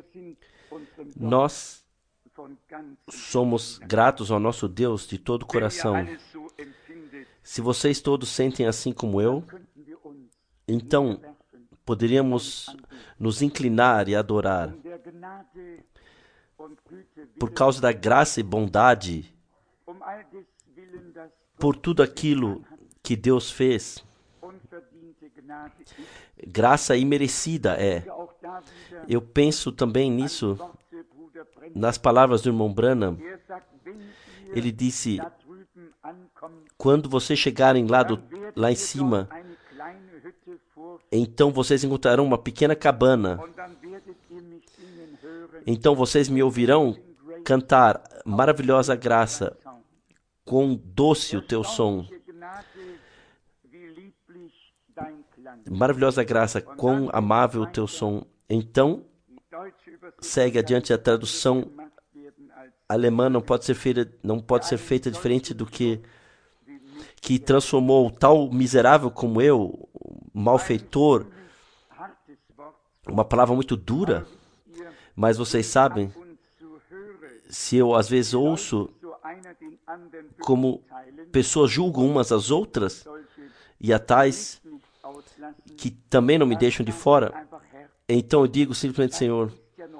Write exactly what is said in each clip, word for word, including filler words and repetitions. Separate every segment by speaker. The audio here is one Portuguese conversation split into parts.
Speaker 1: Nós somos gratos ao nosso Deus de todo o coração. Se vocês todos sentem assim como eu, então poderíamos nos inclinar e adorar. Por causa da graça e bondade, por tudo aquilo que Deus fez, graça imerecida é. Eu penso também nisso, nas palavras do irmão Branham. Ele disse, quando vocês chegarem lá, do, lá em cima, então vocês encontrarão uma pequena cabana. Então vocês me ouvirão cantar maravilhosa graça, quão doce o teu som. Maravilhosa graça, quão amável o teu som. Então, segue adiante a tradução alemã, não pode ser feita, não pode ser feita diferente do que que transformou tal miserável como eu, malfeitor, uma palavra muito dura, mas vocês sabem, se eu às vezes ouço como pessoas julgam umas às outras, e a tais que também não me deixam de fora, então eu digo simplesmente, Senhor,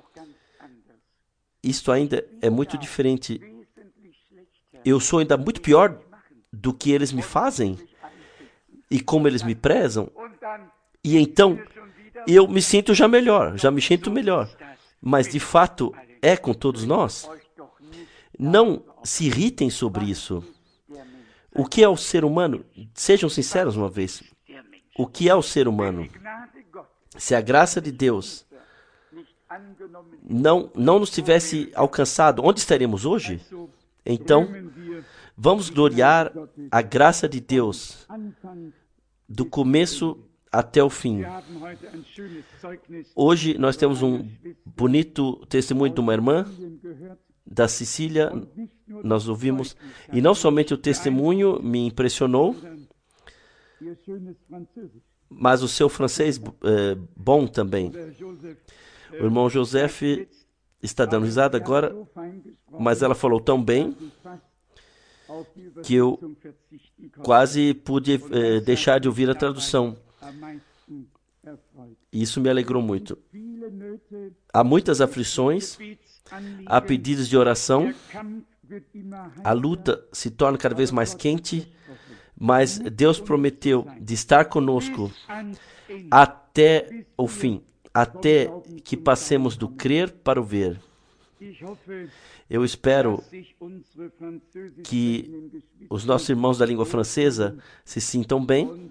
Speaker 1: isto ainda é muito diferente. Eu sou ainda muito pior do que eles me fazem e como eles me prezam. E então eu me sinto já melhor, já me sinto melhor. Mas de fato é com todos nós. Não se irritem sobre isso. O que é o ser humano? Sejam sinceros uma vez. O que é o ser humano? Se a graça de Deus não, não nos tivesse alcançado, onde estaríamos hoje? Então, vamos gloriar a graça de Deus do começo até o fim. Hoje nós temos um bonito testemunho de uma irmã da Sicília. Nós ouvimos, e não somente o testemunho me impressionou, mas o seu francês é bom também. O irmão Joseph está dando risada agora, mas ela falou tão bem que eu quase pude eh, deixar de ouvir a tradução. Isso me alegrou muito. Há muitas aflições, há pedidos de oração, a luta se torna cada vez mais quente, mas Deus prometeu de estar conosco até o fim, até que passemos do crer para o ver. Eu espero que os nossos irmãos da língua francesa se sintam bem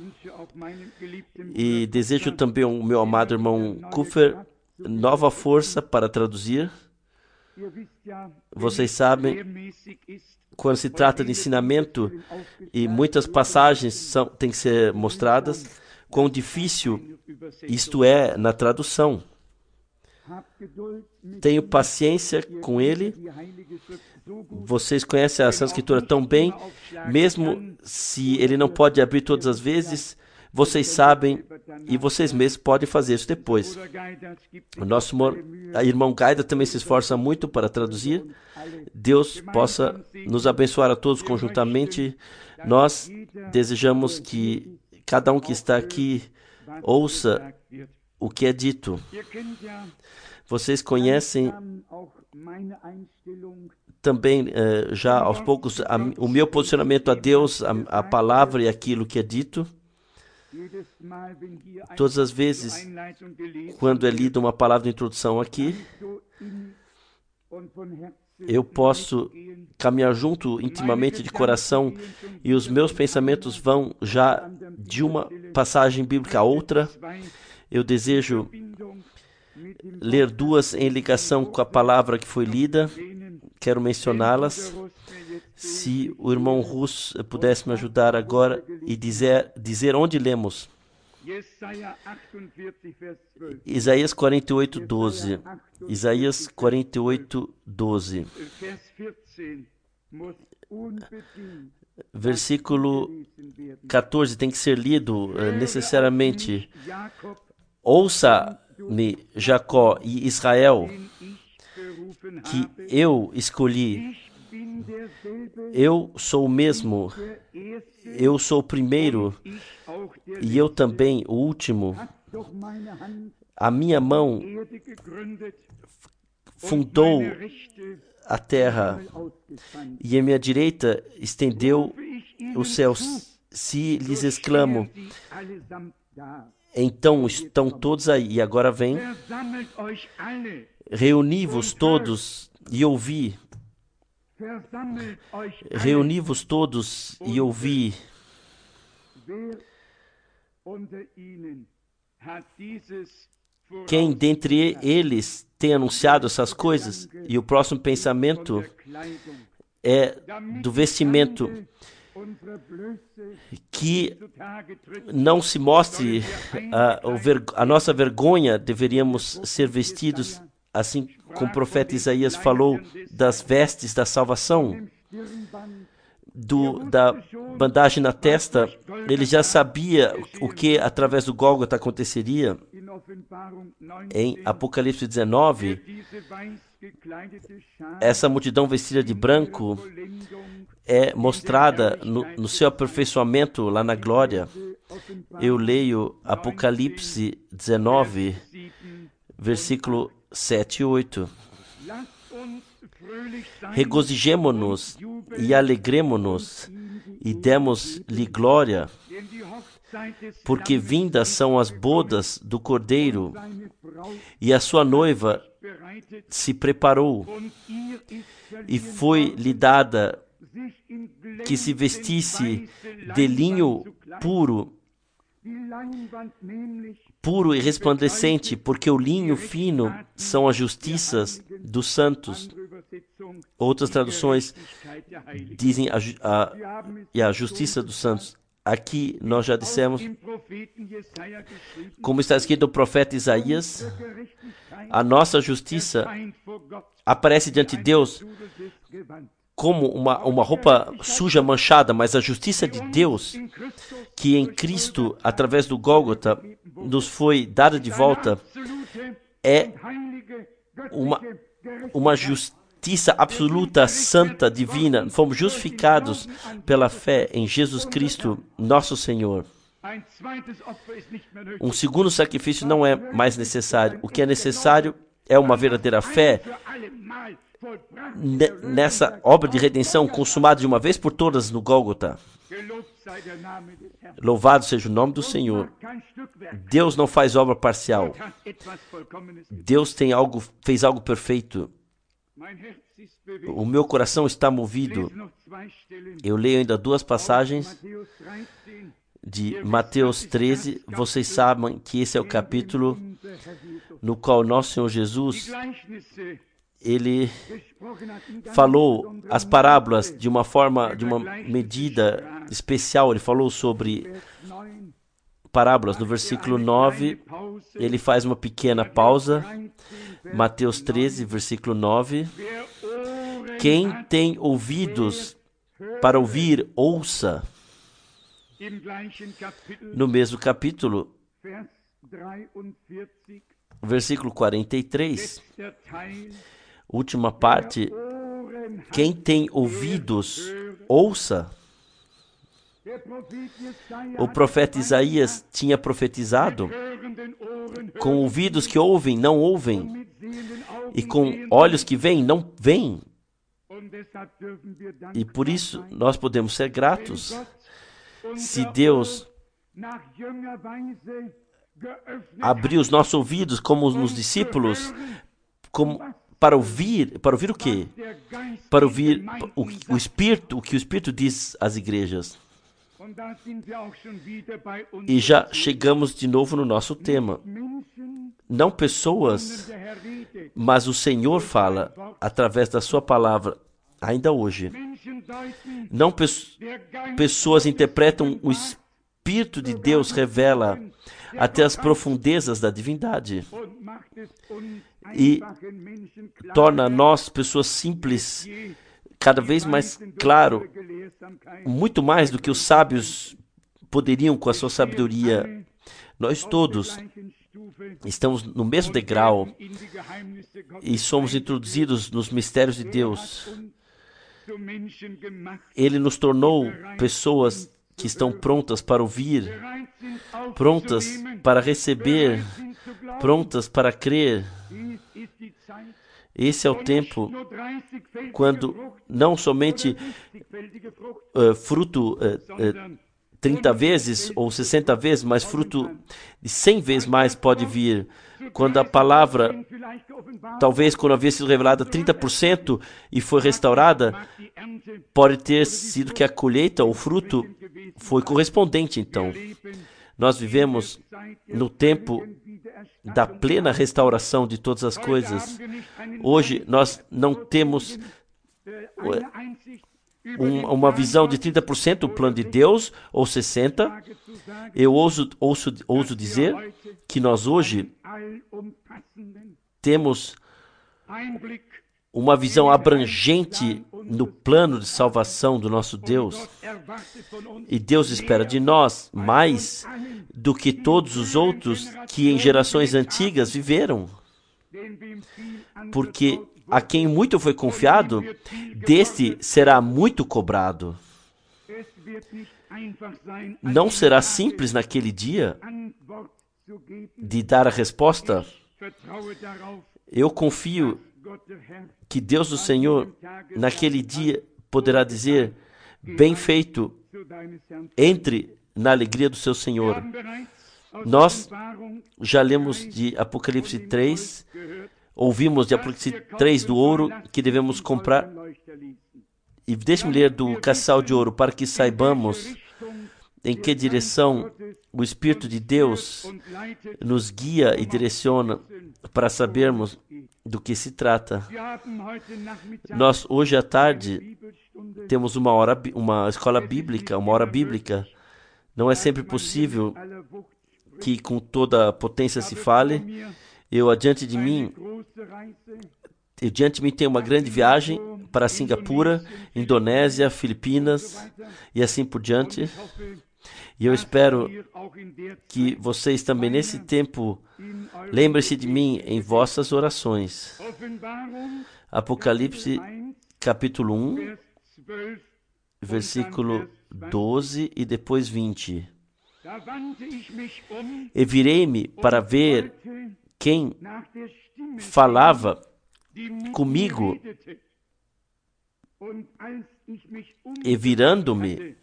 Speaker 1: e desejo também ao meu amado irmão Kupfer nova força para traduzir. Vocês sabem, quando se trata de ensinamento e muitas passagens são, têm que ser mostradas, quão difícil isto é na tradução. Tenho paciência com ele. Vocês conhecem a Santa Escritura tão bem, mesmo se ele não pode abrir todas as vezes, vocês sabem e vocês mesmos podem fazer isso depois. O nosso irmão Gaida também se esforça muito para traduzir. Deus possa nos abençoar a todos conjuntamente. Nós desejamos que cada um que está aqui ouça o que é dito. Vocês conhecem também, eh, já aos poucos, a, o meu posicionamento a Deus, a, a palavra e aquilo que é dito. Todas as vezes, quando é lida uma palavra de introdução aqui, eu posso caminhar junto intimamente de coração e os meus pensamentos vão já de uma passagem bíblica a outra. Eu desejo ler duas em ligação com a palavra que foi lida. Quero mencioná-las. Se o irmão Russ pudesse me ajudar agora e dizer, dizer onde lemos. Isaías quarenta e oito, doze. Isaías quarenta e oito, doze. Versículo quatorze tem que ser lido uh, necessariamente. Ouça Jacó e Israel, que eu escolhi. Eu sou o mesmo, eu sou o primeiro e eu também o último. A minha mão fundou a terra e a minha direita estendeu os céus. Se lhes exclamo, então estão todos aí. E agora vem, reuni-vos todos e ouvi. Reuni-vos todos e ouvi. Quem dentre eles tem anunciado essas coisas? E o próximo pensamento é do vestimento, que não se mostre a, a nossa vergonha. Deveríamos ser vestidos assim como o profeta Isaías falou das vestes da salvação, do, da bandagem na testa. Ele já sabia o que através do Gólgota aconteceria. Em Apocalipse dezenove, essa multidão vestida de branco é mostrada no, no seu aperfeiçoamento lá na glória. Eu leio Apocalipse dezenove, versículo sete e oito. Regozijemo-nos e alegremo-nos e demos-lhe glória, porque vindas são as bodas do Cordeiro e a sua noiva se preparou e foi-lhe dada que se vestisse de linho puro, puro e resplandecente, porque o linho fino são as justiças dos santos. Outras traduções dizem a, a, a, a justiça dos santos. Aqui nós já dissemos, como está escrito no profeta Isaías, a nossa justiça aparece diante de Deus como uma, uma roupa suja, manchada, mas a justiça de Deus, que em Cristo, através do Gólgota, nos foi dada de volta, é uma, uma justiça absoluta, santa, divina. Fomos justificados pela fé em Jesus Cristo, nosso Senhor. Um segundo sacrifício não é mais necessário. O que é necessário é uma verdadeira fé nessa obra de redenção consumada de uma vez por todas no Gólgota. Louvado seja o nome do Senhor. Deus não faz obra parcial. Deus tem algo, fez algo perfeito. O meu coração está movido. Eu leio ainda duas passagens de Mateus treze. Vocês sabem que esse é o capítulo no qual nosso Senhor Jesus, ele falou as parábolas de uma forma, de uma medida especial. Ele falou sobre parábolas. No versículo nove, ele faz uma pequena pausa. Mateus treze, versículo nove. Quem tem ouvidos para ouvir, ouça. No mesmo capítulo, versículo quarenta e três, última parte, quem tem ouvidos, ouça. O profeta Isaías tinha profetizado, com ouvidos que ouvem, não ouvem, e com olhos que veem, não veem. E por isso nós podemos ser gratos. Se Deus abrir os nossos ouvidos, como nos discípulos, como, para ouvir, para ouvir o quê? Para ouvir o, o Espírito, o que o Espírito diz às igrejas. E já chegamos de novo no nosso tema. Não pessoas, mas o Senhor fala através da sua palavra, ainda hoje. Não pe pessoas interpretam, o Espírito de Deus revela até as profundezas da divindade e torna nós, pessoas simples, cada vez mais claro, muito mais do que os sábios poderiam com a sua sabedoria. Nós todos estamos no mesmo degrau e somos introduzidos nos mistérios de Deus. Ele nos tornou pessoas que estão prontas para ouvir, prontas para receber, prontas para crer. Esse é o tempo quando não somente uh, fruto uh, uh, trinta vezes ou sessenta vezes, mas fruto de cem vezes mais pode vir. Quando a palavra, talvez quando havia sido revelada trinta por cento e foi restaurada, pode ter sido que a colheita, o fruto, foi correspondente. Então, nós vivemos no tempo da plena restauração de todas as coisas. Hoje, nós não temos um, uma visão de trinta por cento do plano de Deus, ou sessenta por cento. Eu ouso, ouso, ouso dizer que nós hoje temos uma visão abrangente no plano de salvação do nosso Deus. E Deus espera de nós mais do que todos os outros que em gerações antigas viveram. Porque a quem muito foi confiado, deste será muito cobrado. Não será simples naquele dia de dar a resposta. Eu confio que Deus, o Senhor, naquele dia poderá dizer: bem feito, entre na alegria do seu Senhor. Nós já lemos de Apocalipse três, ouvimos de Apocalipse três do ouro que devemos comprar. E deixe-me ler do caçal de ouro para que saibamos em que direção o Espírito de Deus nos guia e direciona para sabermos do que se trata. Nós, hoje à tarde, temos uma, hora, uma escola bíblica, uma hora bíblica. Não é sempre possível que com toda a potência se fale. Eu, adiante de mim, eu, diante de mim tenho uma grande viagem para Singapura, Indonésia, Filipinas e assim por diante. E eu espero que vocês também nesse tempo lembrem-se de mim em vossas orações. Apocalipse capítulo um, versículo doze e depois vinte. E virei-me para ver quem falava comigo, e virando-me,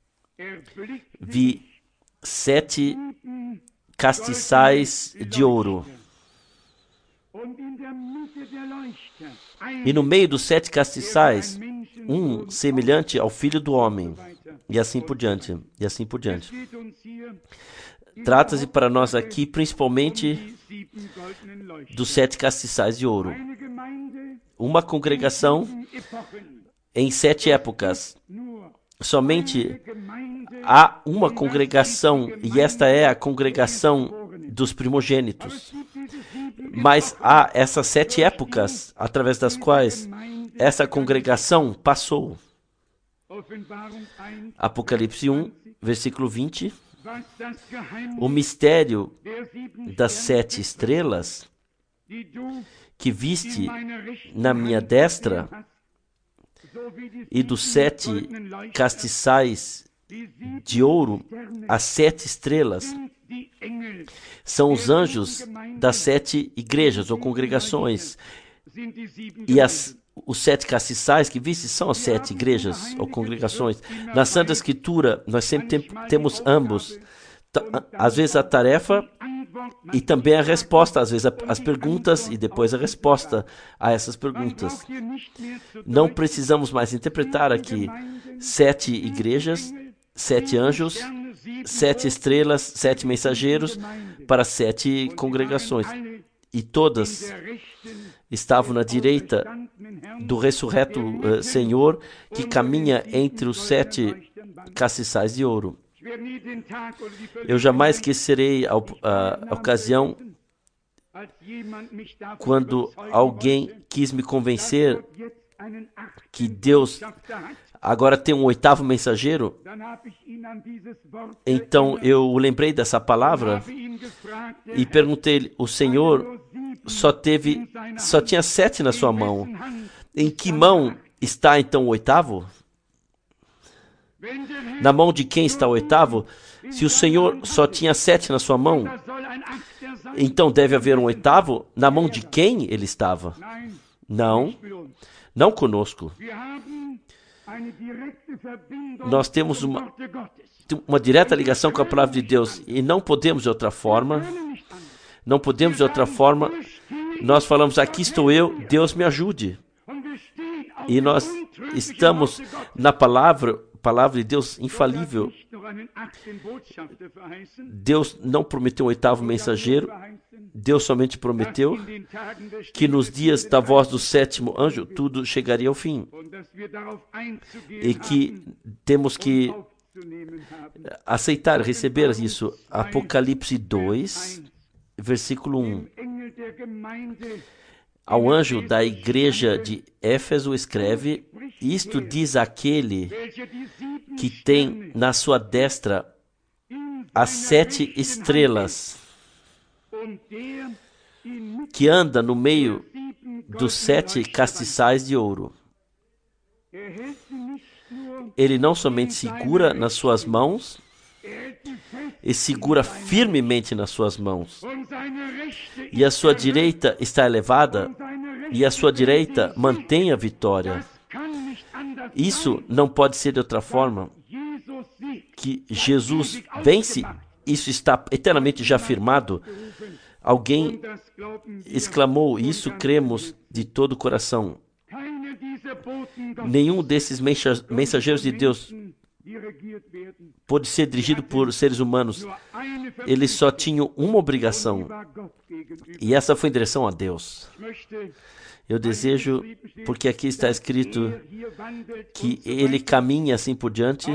Speaker 1: vi sete castiçais de ouro. E no meio dos sete castiçais, um semelhante ao Filho do Homem. E assim por diante. E assim por diante. Trata-se para nós aqui principalmente dos sete castiçais de ouro. Uma congregação em sete épocas. Somente há uma congregação, e esta é a congregação dos primogênitos. Mas há essas sete épocas, através das quais essa congregação passou. Apocalipse um, versículo vinte. O mistério das sete estrelas que viste na minha destra e dos sete castiçais de ouro, as sete estrelas, são os anjos das sete igrejas ou congregações. E as, os sete castiçais que viste são as sete igrejas ou congregações. Na Santa Escritura, nós sempre tem, temos ambos. Às vezes a tarefa e também a resposta, às vezes a, as perguntas e depois a resposta a essas perguntas. Não precisamos mais interpretar aqui sete igrejas, sete anjos, sete estrelas, sete mensageiros para sete congregações. E todas estavam na direita do ressurreto uh, Senhor, que caminha entre os sete castiçais de ouro. Eu jamais esquecerei a, a, a ocasião quando alguém quis me convencer que Deus agora tem um oitavo mensageiro. Então eu lembrei dessa palavra e perguntei-lhe, o Senhor só teve, só tinha sete na sua mão. Em que mão está então o oitavo? Na mão de quem está o oitavo? Se o Senhor só tinha sete na sua mão, então deve haver um oitavo. Na mão de quem ele estava? Não, não conosco. Nós temos uma, uma direta ligação com a palavra de Deus e não podemos de outra forma. Não podemos de outra forma. Nós falamos, aqui estou eu, Deus me ajude. E nós estamos na palavra, palavra de Deus infalível. Deus não prometeu um oitavo mensageiro. Deus somente prometeu que nos dias da voz do sétimo anjo tudo chegaria ao fim. E que temos que aceitar, receber isso. Apocalipse dois, versículo um. Ao anjo da igreja de Éfeso escreve, isto diz aquele que tem na sua destra as sete estrelas, que anda no meio dos sete castiçais de ouro. Ele não somente segura nas suas mãos, e segura firmemente nas suas mãos. E a sua direita está elevada, e a sua direita mantém a vitória. Isso não pode ser de outra forma que Jesus vence. Isso está eternamente já afirmado. Alguém exclamou, isso cremos de todo o coração. Nenhum desses mensageiros de Deus pode ser dirigido por seres humanos. Eles só tinham uma obrigação, e essa foi em direção a Deus. Eu desejo, porque aqui está escrito que ele caminha assim por diante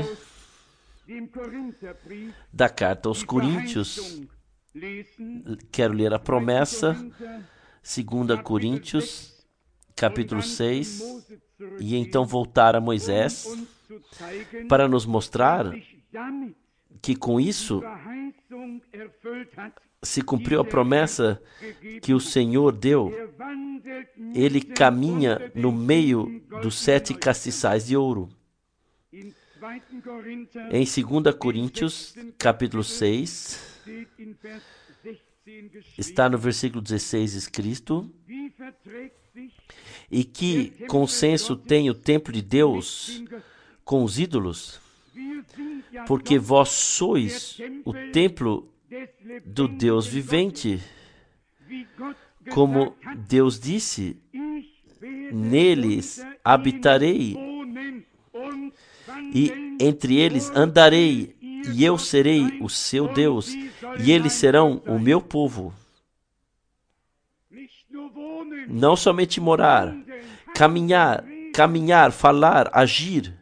Speaker 1: da carta aos Coríntios. Quero ler a promessa, segunda Coríntios, capítulo seis, e então voltar a Moisés, para nos mostrar que com isso se cumpriu a promessa que o Senhor deu. Ele caminha no meio dos sete castiçais de ouro. Em segunda Coríntios, capítulo seis, está no versículo dezesseis escrito, e que consenso tem o templo de Deus com os ídolos, porque vós sois o templo do Deus vivente. Como Deus disse, neles habitarei, e entre eles andarei, e eu serei o seu Deus, e eles serão o meu povo. Não somente morar, caminhar, caminhar, falar, agir.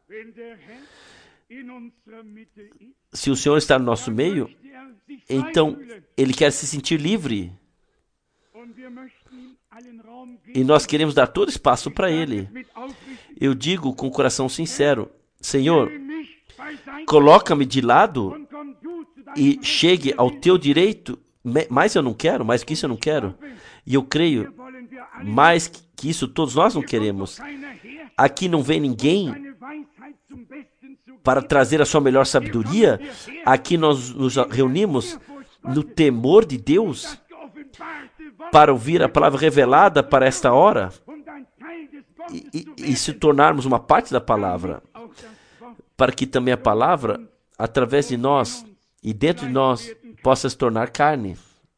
Speaker 1: Se o Senhor está no nosso meio, então Ele quer se sentir livre. E nós queremos dar todo espaço para Ele. Eu digo com o coração sincero, Senhor, coloca-me de lado e chegue ao teu direito, mas eu não quero, mais que isso eu não quero. E eu creio, mais que isso todos nós não queremos. Aqui não vem ninguém para trazer a sua melhor sabedoria. Aqui nós nos reunimos no temor de Deus para ouvir a palavra revelada para esta hora e, e, e se tornarmos uma parte da palavra, para que também a palavra, através de nós e dentro de nós, possa se tornar carne.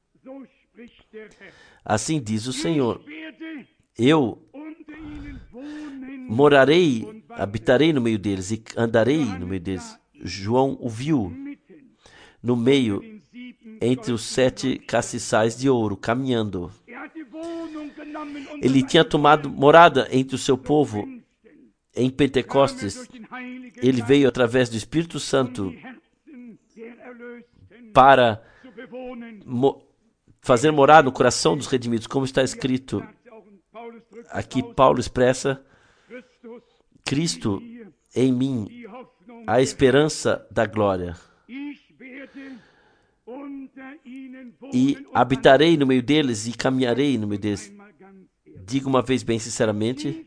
Speaker 1: Assim diz o Senhor, eu morarei, habitarei no meio deles e andarei no meio deles. João o viu no meio, entre os sete castiçais de ouro, caminhando. Ele tinha tomado morada entre o seu povo em Pentecostes. Ele veio através do Espírito Santo para mo- fazer morada no coração dos redimidos, como está escrito. Aqui Paulo expressa, Cristo em mim a esperança da glória. E habitarei no meio deles e caminharei no meio deles. Diga uma vez bem sinceramente,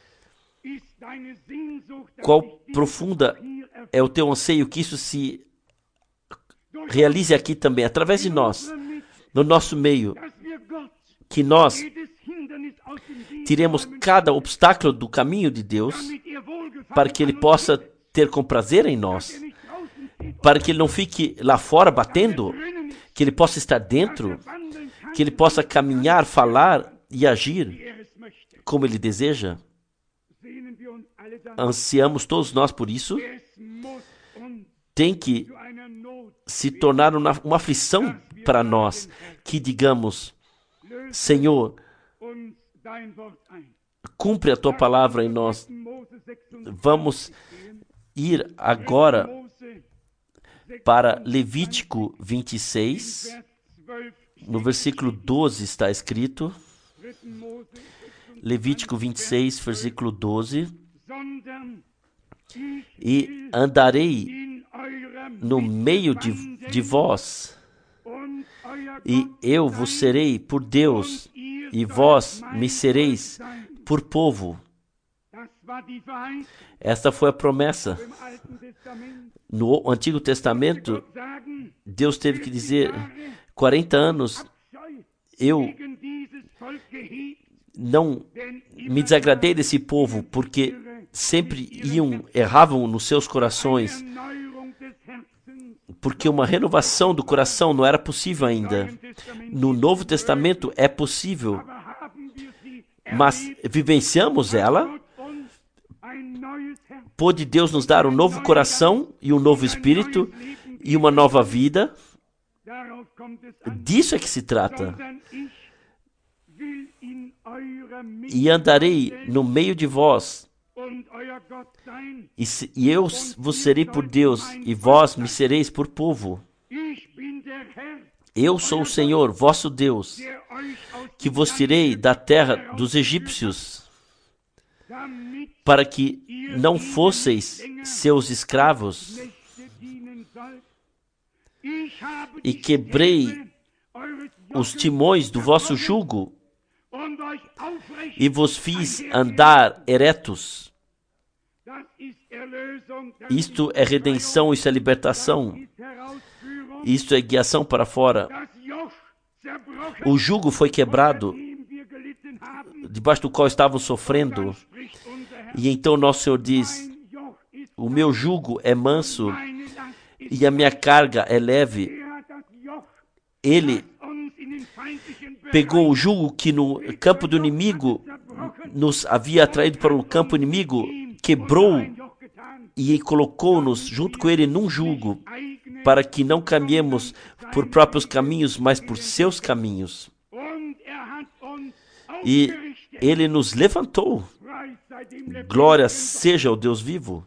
Speaker 1: qual profunda é o teu anseio que isso se realize aqui também, através de nós, no nosso meio, que nós tiremos cada obstáculo do caminho de Deus, para que Ele possa ter com prazer em nós, para que Ele não fique lá fora batendo, que Ele possa estar dentro, que Ele possa caminhar, falar e agir como Ele deseja. Ansiamos todos nós por isso. Tem que se tornar uma, uma aflição para nós, que digamos, Senhor, cumpre a Tua palavra em nós. Vamos ir agora para Levítico vinte e seis, no versículo doze está escrito, Levítico vinte e seis, versículo doze, e andarei no meio de, de vós, e eu vos serei por Deus, e vós me sereis por povo. Esta foi a promessa. No Antigo Testamento, Deus teve que dizer, quarenta anos, eu não me desagradei desse povo, porque sempre iam, erravam nos seus corações, porque uma renovação do coração não era possível ainda. No Novo Testamento é possível, mas vivenciamos ela. Pôde Deus nos dar um novo coração e um novo espírito e uma nova vida. Disso é que se trata. E andarei no meio de vós, e, se, e eu vos serei por Deus, e vós me sereis por povo. Eu sou o Senhor, vosso Deus, que vos tirei da terra dos egípcios, para que não fosseis seus escravos, e quebrei os timões do vosso jugo, e vos fiz andar eretos. Isto é redenção, isso é libertação, isto é guiação para fora. O jugo foi quebrado, debaixo do qual estavam sofrendo, e então nosso Senhor diz, o meu jugo é manso e a minha carga é leve. Ele pegou o jugo que no campo do inimigo nos havia atraído para o campo inimigo, quebrou e colocou-nos junto com ele num jugo, para que não caminhemos por próprios caminhos, mas por seus caminhos. E ele nos levantou. Glória seja ao Deus vivo.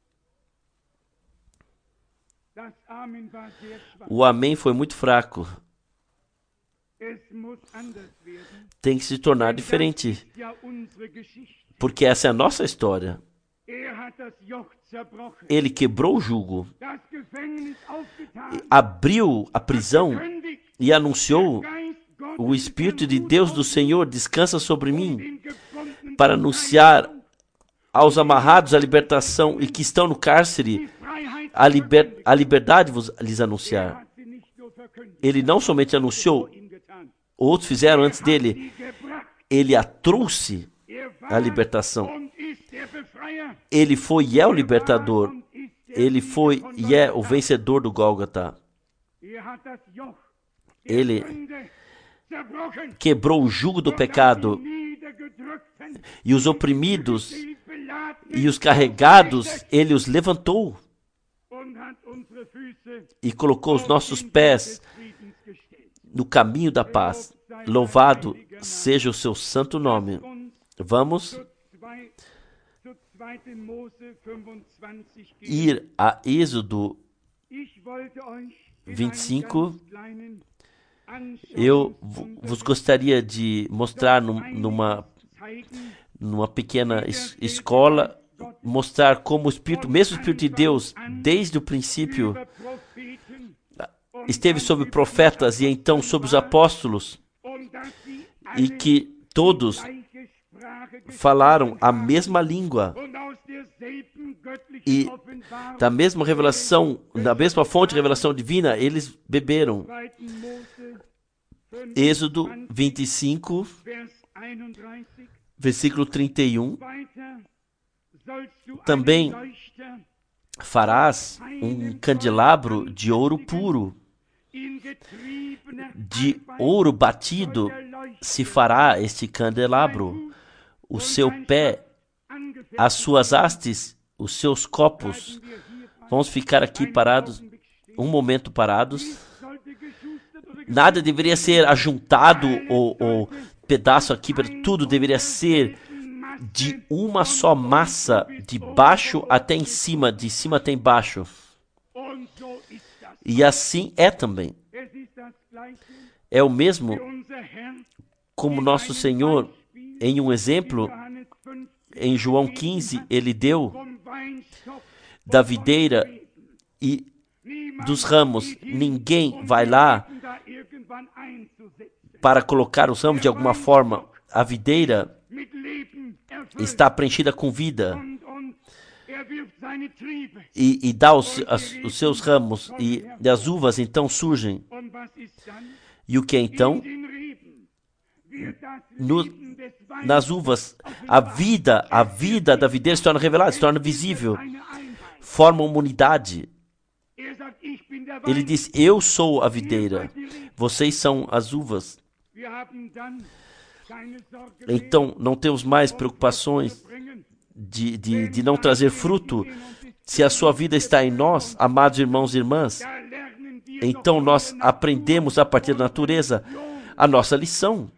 Speaker 1: O amém foi muito fraco. Tem que se tornar diferente, porque essa é a nossa história. Ele quebrou o jugo, abriu a prisão e anunciou, o Espírito de Deus do Senhor descansa sobre mim, para anunciar aos amarrados a libertação, e que estão no cárcere a, liber, a liberdade vos, lhes anunciar. Ele não somente anunciou, outros fizeram antes dele, ele a trouxe a libertação. Ele foi e é o libertador. Ele foi e é o vencedor do Gólgota. Ele quebrou o jugo do pecado, e os oprimidos e os carregados, ele os levantou e colocou os nossos pés no caminho da paz. Louvado seja o seu santo nome. Vamos ir a Êxodo vinte e cinco. Eu vos gostaria de mostrar num, numa, numa pequena es, escola mostrar como o Espírito, mesmo o Espírito de Deus, desde o princípio, esteve sobre profetas e então sobre os apóstolos, e que todos falaram a mesma língua e da mesma revelação, da mesma fonte de revelação divina, eles beberam. Êxodo vinte e cinco, versículo trinta e um. Também farás um candelabro de ouro puro, de ouro batido se fará este candelabro, o seu pé, as suas hastes, os seus copos. Vamos ficar aqui parados, um momento parados. Nada deveria ser ajuntado ou, ou pedaço aqui, tudo deveria ser de uma só massa, de baixo até em cima, de cima até embaixo. E assim é também. É o mesmo como nosso Senhor, em um exemplo, em João quinze, ele deu da videira e dos ramos. Ninguém vai lá para colocar os ramos de alguma forma. A videira está preenchida com vida e, e dá os, as, os seus ramos, e, e as uvas então surgem. E o que então? No, nas uvas, a vida, a vida da videira se torna revelada, se torna visível, forma uma unidade. Ele diz: eu sou a videira, vocês são as uvas. Então, não temos mais preocupações de, de, de não trazer fruto. Se a sua vida está em nós, amados irmãos e irmãs, então nós aprendemos a partir da natureza a nossa lição.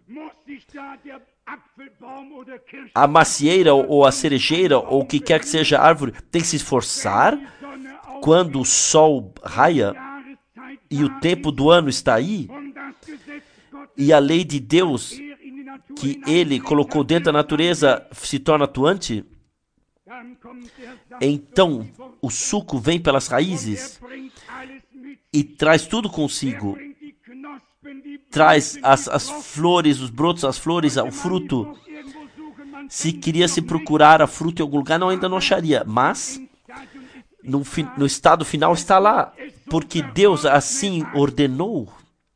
Speaker 1: A macieira ou a cerejeira ou o que quer que seja a árvore tem que se esforçar quando o sol raia e o tempo do ano está aí, e a lei de Deus que ele colocou dentro da natureza se torna atuante. Então o suco vem pelas raízes e traz tudo consigo. Traz as, as flores, os brotos, as flores, o fruto. Se queria se procurar a fruta em algum lugar, não, ainda não acharia. Mas no, no estado final está lá, porque Deus assim ordenou.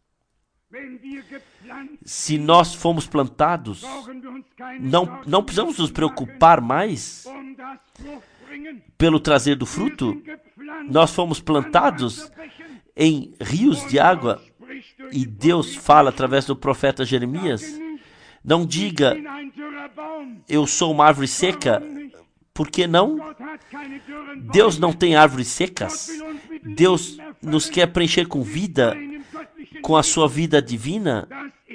Speaker 1: Se nós fomos plantados, não, não precisamos nos preocupar mais pelo trazer do fruto. Nós fomos plantados em rios de água. E Deus fala através do profeta Jeremias: não diga, eu sou uma árvore seca. Por que não? Deus não tem árvores secas. Deus nos quer preencher com vida, com a sua vida divina,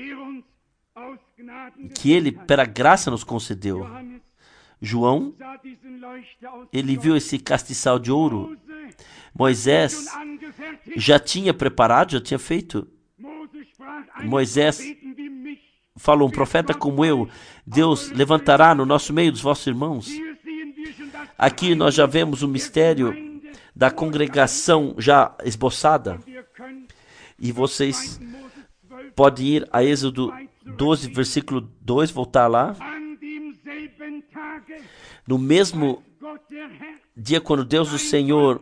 Speaker 1: que Ele, pela graça, nos concedeu. João, ele viu esse castiçal de ouro. Moisés já tinha preparado, já tinha feito. Moisés falou: um profeta como eu, Deus levantará no nosso meio dos vossos irmãos. Aqui nós já vemos o mistério da congregação já esboçada. E vocês podem ir a Êxodo doze, versículo dois, voltar lá. No mesmo dia, quando Deus, o Senhor,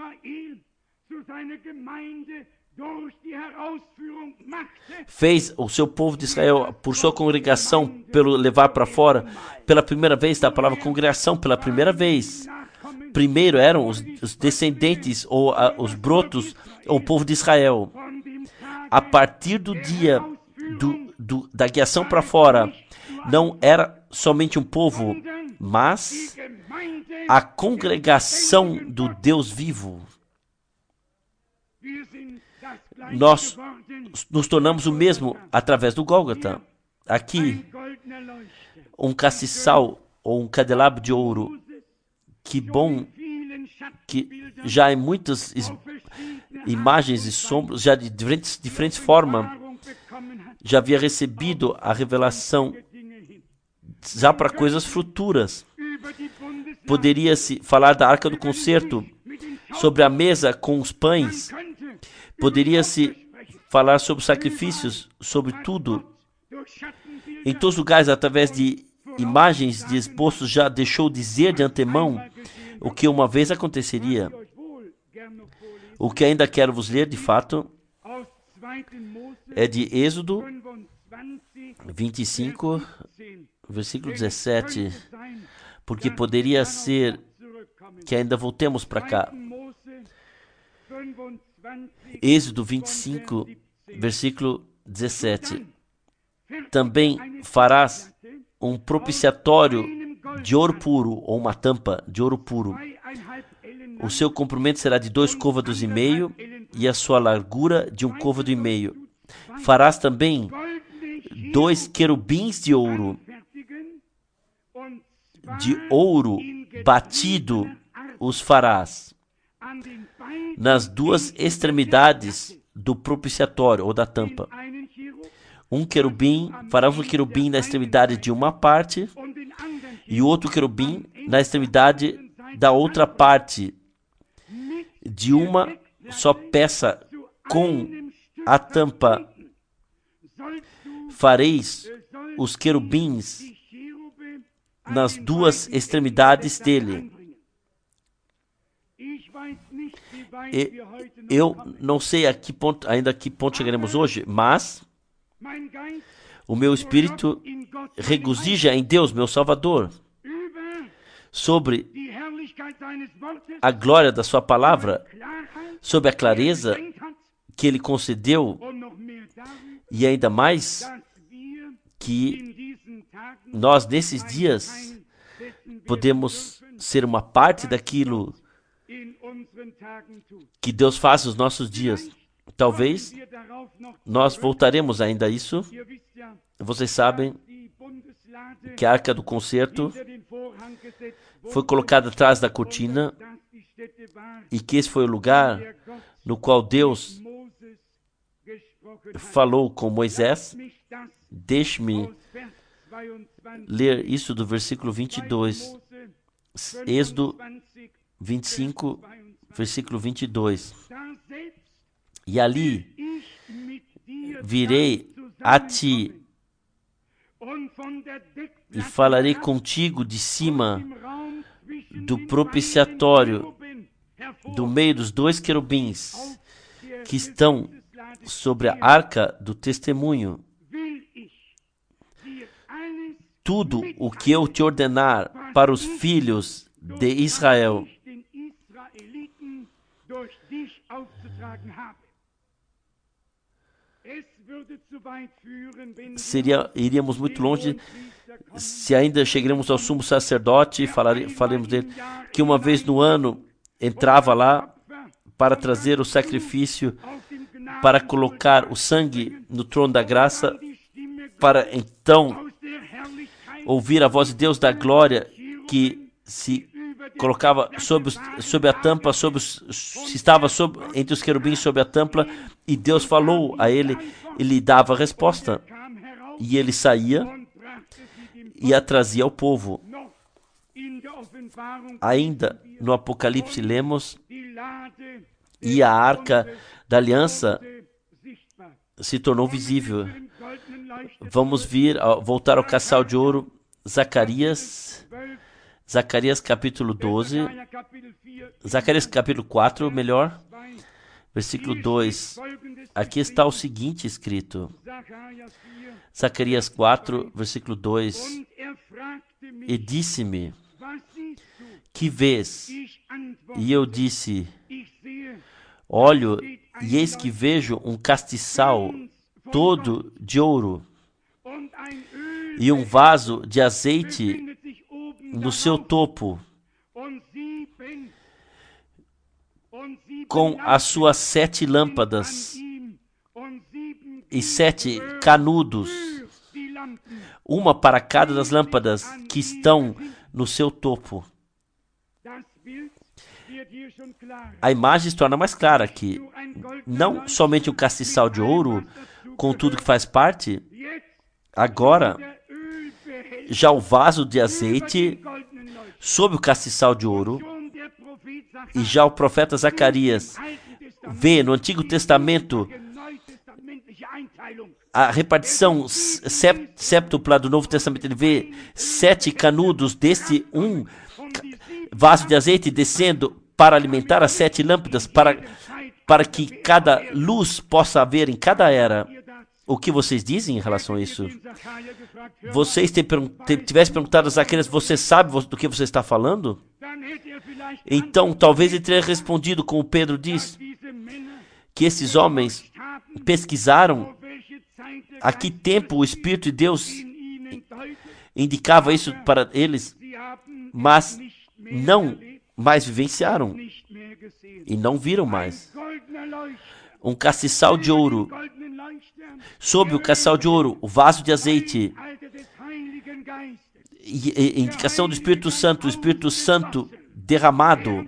Speaker 1: fez o seu povo de Israel, por sua congregação, pelo levar para fora, pela primeira vez, da palavra congregação, pela primeira vez. Primeiro eram os, os descendentes, ou a, os brotos, ou o povo de Israel. A partir do dia do, do, da guiação para fora, não era somente um povo, mas a congregação do Deus vivo. Nós nos tornamos o mesmo através do Gólgota. Aqui, um castiçal ou um candelabro de ouro. Que bom que já em muitas imagens e sombras, já de diferentes, diferentes formas, já havia recebido a revelação já para coisas futuras. Poderia-se falar da arca do concerto, sobre a mesa com os pães. Poderia-se falar sobre sacrifícios, sobre tudo. Em todos os lugares, através de imagens de esboços, já deixou dizer de antemão o que uma vez aconteceria. O que ainda quero vos ler, de fato, é de Êxodo vinte e cinco, versículo dezessete, porque poderia ser que ainda voltemos para cá. Êxodo vinte e cinco, versículo dezessete. Também farás um propiciatório de ouro puro, ou uma tampa de ouro puro. O seu comprimento será de dois côvados e meio, e a sua largura de um côvado e meio. Farás também dois querubins de ouro, de ouro batido os farás nas duas extremidades do propiciatório, ou da tampa. Um querubim, farás um querubim na extremidade de uma parte, e outro querubim na extremidade da outra parte, de uma só peça com a tampa. Fareis os querubins nas duas extremidades dele. E eu não sei a que ponto, ainda a que ponto chegaremos hoje, mas o meu espírito regozija em Deus, meu Salvador, sobre a glória da sua palavra, sobre a clareza que Ele concedeu, e ainda mais que nós, nesses dias, podemos ser uma parte daquilo que Deus faz nos nossos dias. Talvez nós voltaremos ainda a isso. Vocês sabem que a arca do concerto foi colocada atrás da cortina e que esse foi o lugar no qual Deus falou com Moisés. Deixe-me ler isso do versículo vinte e dois. Êxodo vinte e cinco, versículo vinte e dois. E ali virei a ti e falarei contigo de cima do propiciatório, do meio dos dois querubins que estão sobre a arca do testemunho. Tudo o que eu te ordenar para os filhos de Israel. Seria, iríamos muito longe se ainda chegaremos ao sumo sacerdote e falaremos dele, que uma vez no ano entrava lá para trazer o sacrifício, para colocar o sangue no trono da graça, para então ouvir a voz de Deus da glória que se colocava sobre, os, sobre a tampa, sobre os, se estava sobre, entre os querubins sobre a tampa, e Deus falou a ele, ele dava a resposta, e ele saía e a trazia ao povo. Ainda no Apocalipse lemos, e a arca da aliança se tornou visível. Vamos vir, voltar ao caçal de ouro, Zacarias, Zacarias capítulo doze, Zacarias capítulo quatro, melhor, versículo dois. Aqui está o seguinte escrito, Zacarias quatro, versículo dois. E disse-me, que vês? E eu disse, olho, e eis que vejo um castiçal todo de ouro, e um vaso de azeite no seu topo, com as suas sete lâmpadas e sete canudos, uma para cada das lâmpadas que estão no seu topo. A imagem se torna mais clara aqui. Não somente o castiçal de ouro, com tudo que faz parte, agora já o vaso de azeite sob o castiçal de ouro. E já o profeta Zacarias vê no Antigo Testamento a repartição séptupla do Novo Testamento. Ele vê sete canudos deste um vaso de azeite descendo para alimentar as sete lâmpadas, para, para que cada luz possa haver em cada era. O que vocês dizem em relação a isso? Vocês tivessem perguntado a Zacarias, você sabe do que você está falando? Então, talvez ele teria respondido, como Pedro diz, que esses homens pesquisaram a que tempo o Espírito de Deus indicava isso para eles, mas não mais vivenciaram e não viram mais. Um castiçal de ouro, sob o castiçal de ouro, o vaso de azeite, e, e, indicação do Espírito Santo, o Espírito Santo derramado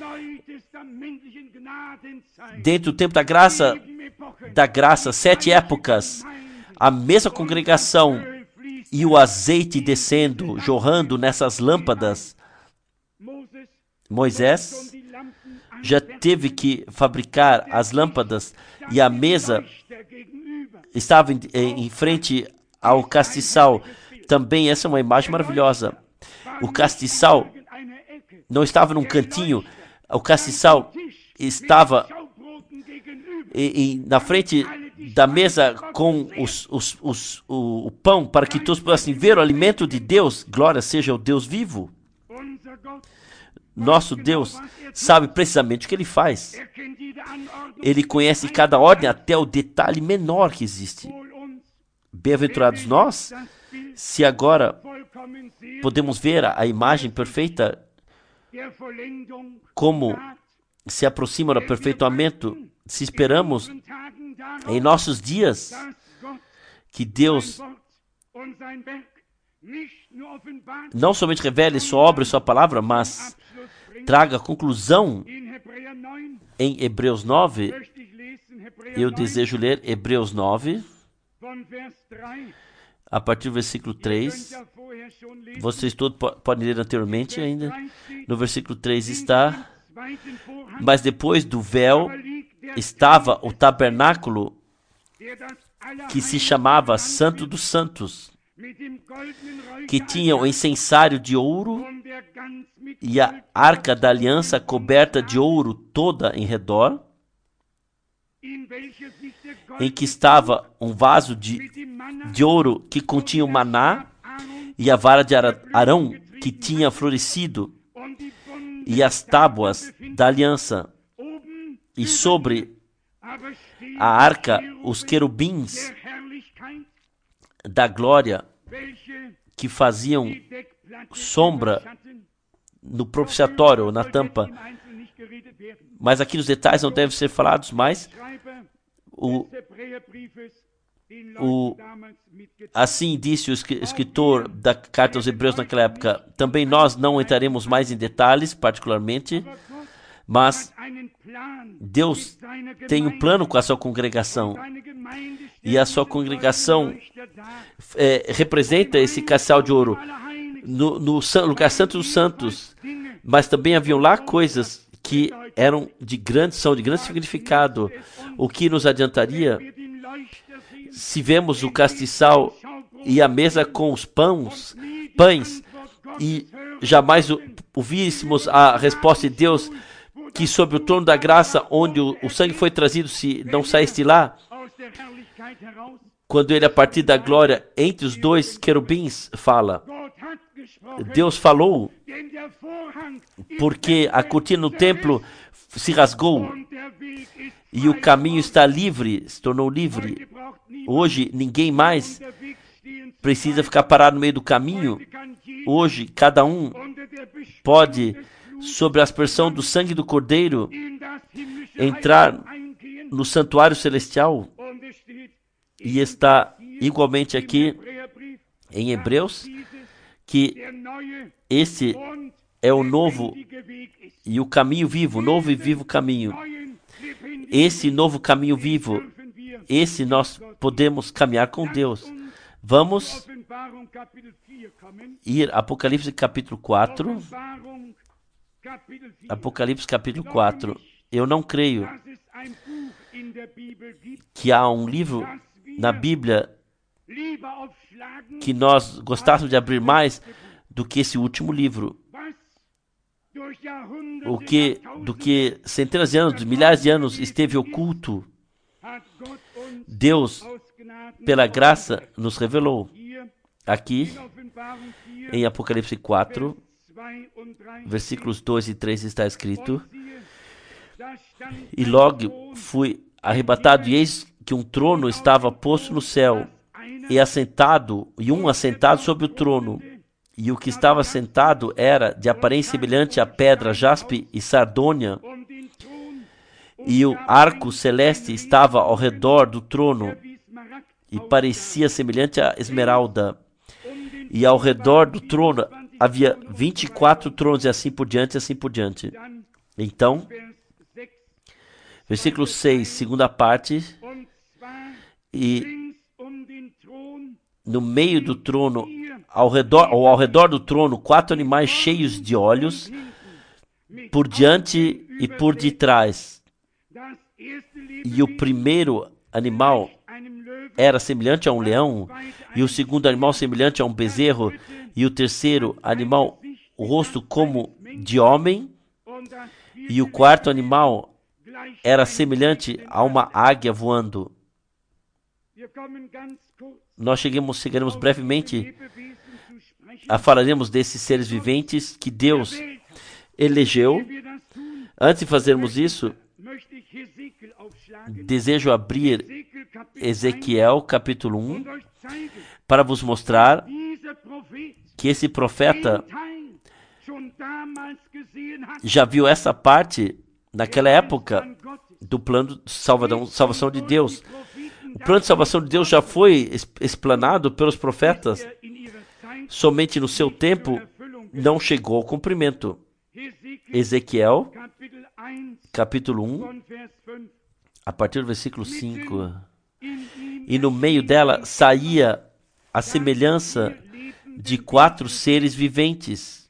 Speaker 1: dentro do tempo da graça, da graça, sete épocas, a mesma congregação e o azeite descendo, jorrando nessas lâmpadas. Moisés já teve que fabricar as lâmpadas e a mesa estava em, em frente ao castiçal. Também essa é uma imagem maravilhosa. O castiçal não estava num cantinho, o castiçal estava e, e, na frente da mesa com os, os, os, o, o pão, para que todos pudessem ver o alimento de Deus. Glória seja o Deus vivo. Nosso Deus sabe precisamente o que Ele faz. Ele conhece cada ordem até o detalhe menor que existe. Bem-aventurados nós, se agora podemos ver a imagem perfeita, como se aproxima do aperfeiçoamento, se esperamos em nossos dias que Deus não somente revele sua obra e sua palavra, mas traga conclusão em Hebreus nove. Eu desejo ler Hebreus nove, a partir do versículo três. Vocês todos podem ler anteriormente ainda. No versículo três está: mas depois do véu estava o tabernáculo que se chamava Santo dos Santos, que tinha o incensário de ouro e a arca da aliança coberta de ouro toda em redor, em que estava um vaso de, de ouro que continha o maná, e a vara de Arão que tinha florescido, e as tábuas da aliança, e sobre a arca os querubins da glória que faziam sombra no propiciatório, na tampa. Mas aqui os detalhes não devem ser falados, mas o, o, assim disse o escritor da carta aos Hebreus naquela época. Também nós não entraremos mais em detalhes, particularmente, mas Deus tem um plano com a sua congregação, e a sua congregação é, representa esse castiçal de ouro no, no lugar santo dos santos. Mas também haviam lá coisas que eram de grande, são de grande significado. O que nos adiantaria se vemos o castiçal e a mesa com os pães, pães e jamais ouvíssemos a resposta de Deus, que sobre o trono da graça, onde o, o sangue foi trazido, se não saísse lá, quando ele, a partir da glória, entre os dois querubins, fala. Deus falou, porque a cortina no templo se rasgou e o caminho está livre, se tornou livre. Hoje, ninguém mais precisa ficar parado no meio do caminho. Hoje, cada um pode, sobre a aspersão do sangue do Cordeiro, entrar no santuário celestial. E está igualmente aqui em Hebreus, que esse é o novo e o caminho vivo, novo e vivo caminho. Esse novo caminho vivo, esse nós podemos caminhar com Deus. Vamos ir Apocalipse capítulo quatro. Apocalipse capítulo quatro. Eu não creio que há um livro na Bíblia que nós gostássemos de abrir mais do que esse último livro. O que, do que centenas de anos, milhares de anos esteve oculto, Deus, pela graça, nos revelou. Aqui, em Apocalipse quatro, versículos dois e três está escrito: E logo fui arrebatado, e eis que um trono estava posto no céu, e assentado, e um assentado sobre o trono. E o que estava sentado era de aparência semelhante a pedra, jaspe e sardônia, e o arco celeste estava ao redor do trono, e parecia semelhante a esmeralda. E ao redor do trono havia vinte e quatro tronos, e assim por diante, e assim por diante. Então, versículo seis, segunda parte, e no meio do trono, ao redor, ou ao redor do trono, quatro animais cheios de olhos, por diante e por detrás. E o primeiro animal era semelhante a um leão, e o segundo animal semelhante a um bezerro, e o terceiro animal, o rosto como de homem, e o quarto animal era semelhante a uma águia voando. Nós chegamos, chegaremos brevemente a falaremos desses seres viventes que Deus elegeu. Antes de fazermos isso, desejo abrir Ezequiel capítulo um para vos mostrar que esse profeta já viu essa parte naquela época do plano de salvação de Deus. O plano de salvação de Deus já foi explanado pelos profetas. Somente no seu tempo não chegou ao cumprimento. Ezequiel, capítulo um, a partir do versículo cinco. E no meio dela saía a semelhança de quatro seres viventes.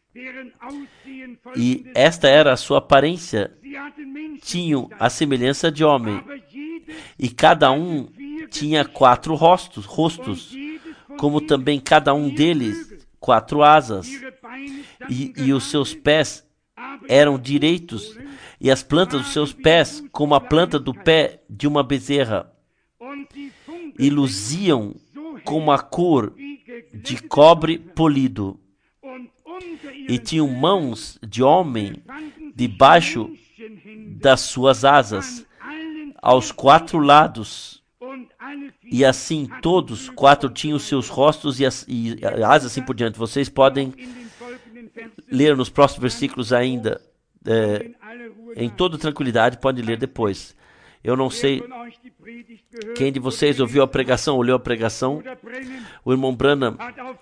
Speaker 1: E esta era a sua aparência. Tinham a semelhança de homem. E cada um tinha quatro rostos, rostos, como também cada um deles quatro asas. E, e os seus pés eram direitos, e as plantas dos seus pés como a planta do pé de uma bezerra, e luziam como a cor de cobre polido, e tinham mãos de homem debaixo das suas asas, aos quatro lados, e assim todos quatro tinham seus rostos e, as, e asas assim por diante. Vocês podem ler nos próximos versículos ainda, é, em toda tranquilidade, podem ler depois. Eu não sei quem de vocês ouviu a pregação, ou leu a pregação. O irmão Branham,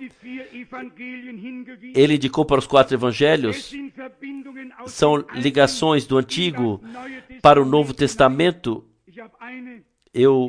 Speaker 1: ele indicou para os quatro evangelhos, são ligações do Antigo para o Novo Testamento. Eu,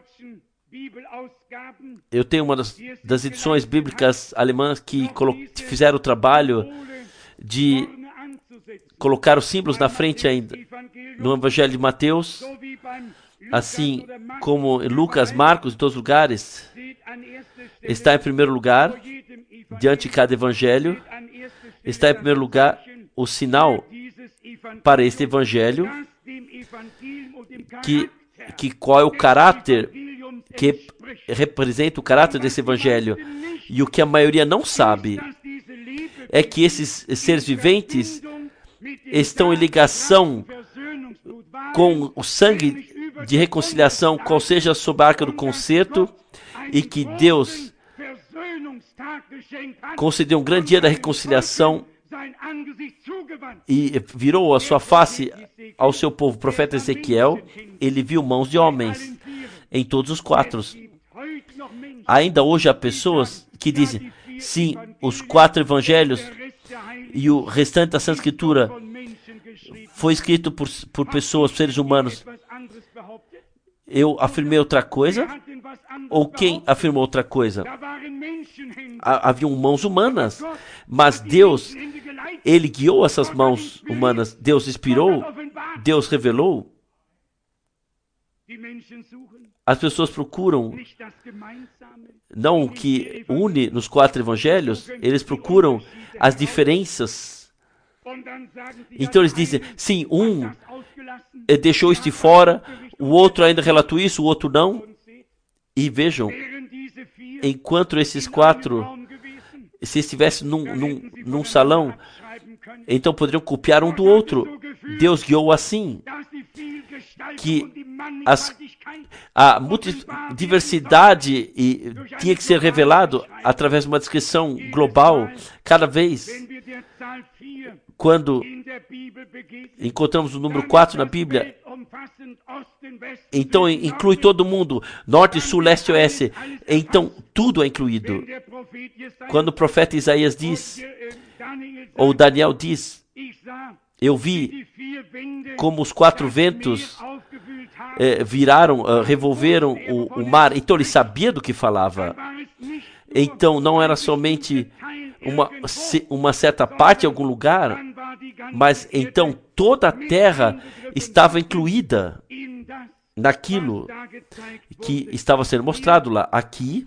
Speaker 1: eu tenho uma das, das edições bíblicas alemãs que colo, fizeram o trabalho de colocar os símbolos na frente ainda. No Evangelho de Mateus, assim como em Lucas, Marcos, em todos os lugares, está em primeiro lugar, diante de cada evangelho, está em primeiro lugar o sinal para este evangelho, que, que qual é o caráter, que representa o caráter desse evangelho. E o que a maioria não sabe é que esses seres viventes estão em ligação com o sangue de reconciliação, qual seja sob a arca do concerto, e que Deus concedeu um grande dia da reconciliação e virou a sua face ao seu povo. O profeta Ezequiel, ele viu mãos de homens em todos os quatro. Ainda hoje há pessoas que dizem, sim, os quatro evangelhos e o restante da Santa Escritura foi escrito por, por pessoas, seres humanos. Eu afirmei outra coisa? Ou quem afirmou outra coisa? haviam mãos humanas, mas Deus, Ele guiou essas mãos humanas. Deus inspirou, Deus revelou. As pessoas procuram não o que une nos quatro evangelhos, eles procuram as diferenças. Então eles dizem, sim, um deixou isso de fora, o outro ainda relatou isso, o outro não. E vejam, enquanto esses quatro, se estivessem num, num, num salão, então poderiam copiar um do outro. Deus guiou assim, que as, a diversidade e, tinha que ser revelado através de uma descrição global. Cada vez, quando encontramos o número quatro na Bíblia, então inclui todo mundo, norte, sul, leste e oeste. Então tudo é incluído. Quando o profeta Isaías diz, ou Daniel diz, eu vi como os quatro ventos eh, viraram, uh, revolveram o, o mar. Então ele sabia do que falava. Então não era somente uma, uma certa parte em algum lugar, mas então toda a terra estava incluída naquilo que estava sendo mostrado lá. Aqui,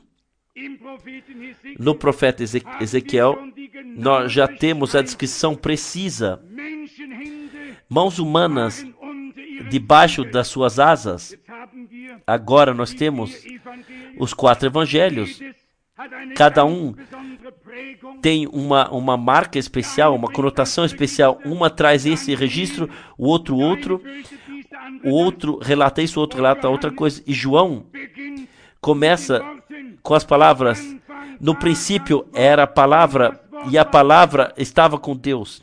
Speaker 1: no profeta Ezequiel, nós já temos a descrição precisa. Mãos humanas debaixo das suas asas. Agora nós temos os quatro evangelhos. Cada um tem uma, uma marca especial, uma conotação especial. Uma traz esse registro, o outro outro. O outro relata isso, o outro relata outra coisa. E João começa com as palavras: no princípio era a palavra, e a palavra estava com Deus.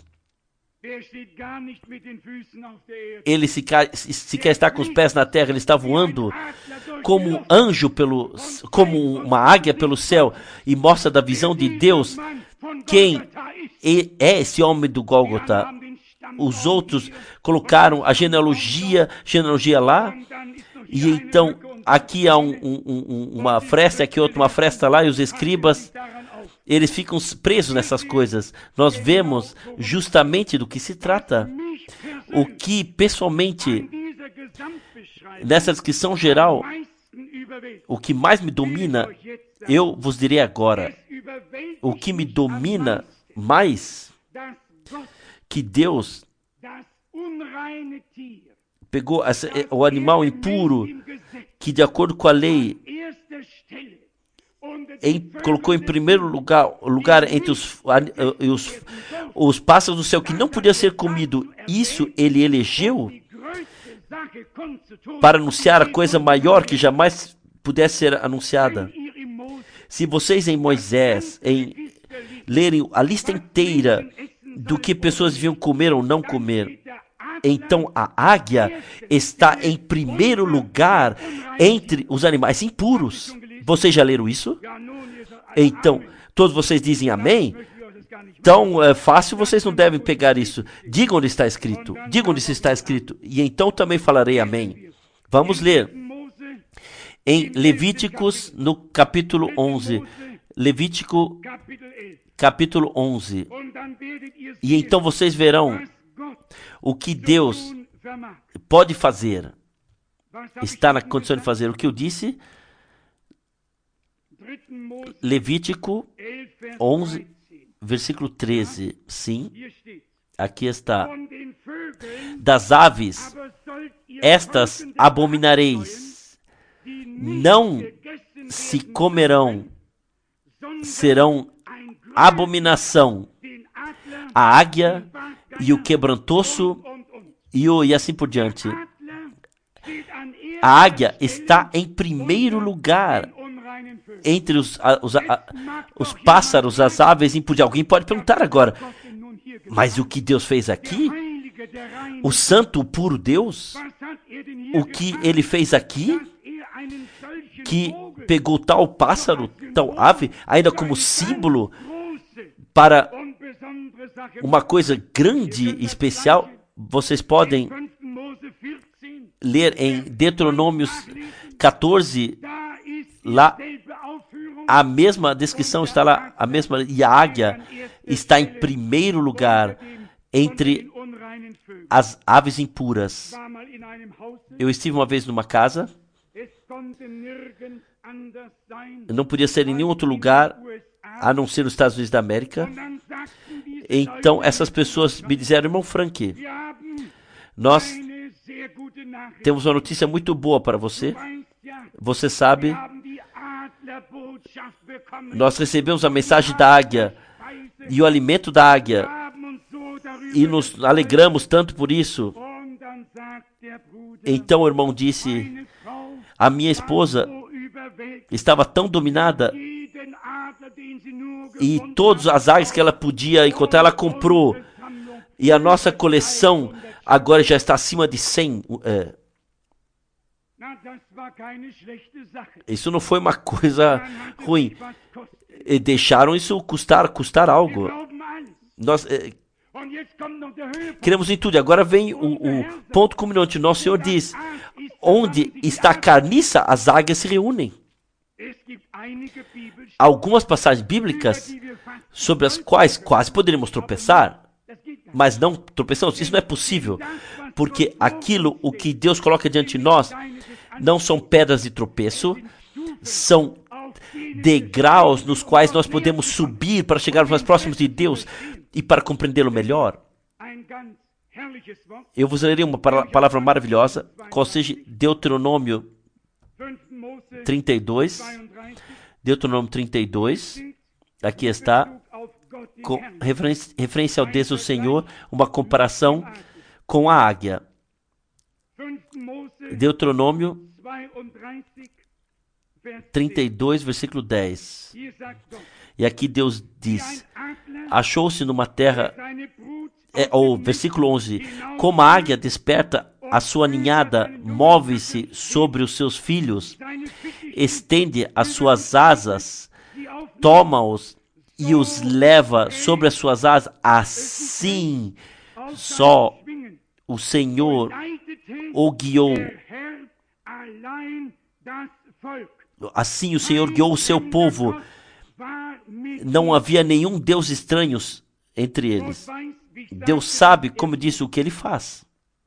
Speaker 1: Ele sequer, sequer está com os pés na terra, ele está voando como um anjo, pelo, como uma águia pelo céu, e mostra da visão de Deus quem é esse homem do Gólgota. Os outros colocaram a genealogia, genealogia lá, e então aqui há um, um, um, uma fresta, aqui outra uma fresta lá, e os escribas, eles ficam presos nessas coisas. Nós vemos justamente do que se trata. O que, pessoalmente, nessa descrição geral, o que mais me domina, eu vos direi agora, o que me domina mais, que Deus pegou essa, o animal impuro, que de acordo com a lei, Em, colocou em primeiro lugar, lugar entre os, os, os pássaros do céu que não podia ser comido. Isso ele elegeu para anunciar a coisa maior que jamais pudesse ser anunciada. Se vocês em Moisés em lerem a lista inteira do que pessoas deviam comer ou não comer, então a águia está em primeiro lugar entre os animais impuros. Vocês já leram isso? Então, todos vocês dizem amém? Tão é, fácil, vocês não devem pegar isso. Digam onde está escrito. Digam onde está escrito. E então também falarei amém. Vamos ler. Em Levíticos, no capítulo onze. Levítico, capítulo onze. E então vocês verão o que Deus pode fazer. Está na condição de fazer o que eu disse. Levítico onze, versículo treze. Sim, aqui está. Das aves, estas abominareis, não se comerão, serão abominação. A águia e o quebrantoso e, o, e assim por diante. A águia está em primeiro lugar entre os, os, os pássaros, as aves impuras. Alguém pode perguntar agora, mas o que Deus fez aqui? O santo, o puro Deus? O que ele fez aqui? Que pegou tal pássaro, tal ave, ainda como símbolo para uma coisa grande e especial. Vocês podem ler em Deuteronômio quatorze, lá A mesma descrição está lá, a mesma, e a águia está em primeiro lugar entre as aves impuras. Eu estive uma vez numa casa, não podia ser em nenhum outro lugar a não ser nos Estados Unidos da América. Então essas pessoas me disseram: irmão Frank, nós temos uma notícia muito boa para você. Você sabe, nós recebemos a mensagem da águia e o alimento da águia e nos alegramos tanto por isso. Então o irmão disse: a minha esposa estava tão dominada e todas as águias que ela podia encontrar, ela comprou. E a nossa coleção agora já está acima de cem. É. Isso não foi uma coisa ruim. E deixaram isso custar, custar algo. Nós é, queremos em tudo. E agora vem o, o ponto culminante. Nosso Senhor diz: onde está a carniça, as águias se reúnem. Algumas passagens bíblicas sobre as quais quase poderíamos tropeçar, mas não tropeçamos. Isso não é possível, porque aquilo, o que Deus coloca diante de nós, não são pedras de tropeço, são degraus nos quais nós podemos subir para chegarmos mais próximos de Deus e para compreendê-lo melhor. Eu vos lerei uma palavra maravilhosa, qual seja Deuteronômio trinta e dois. Deuteronômio trinta e dois. Aqui está, com referência, referência ao Deus do Senhor, uma comparação com a águia. Deuteronômio trinta e dois, versículo dez. E aqui Deus diz: achou-se numa terra, é, ou versículo onze, como a águia desperta a sua ninhada, move-se sobre os seus filhos, estende as suas asas, toma-os e os leva sobre as suas asas, assim só o Senhor o guiou. Assim o Senhor guiou o seu povo. Não havia nenhum Deus estranho entre eles. Deus sabe, como disse, o que Ele faz.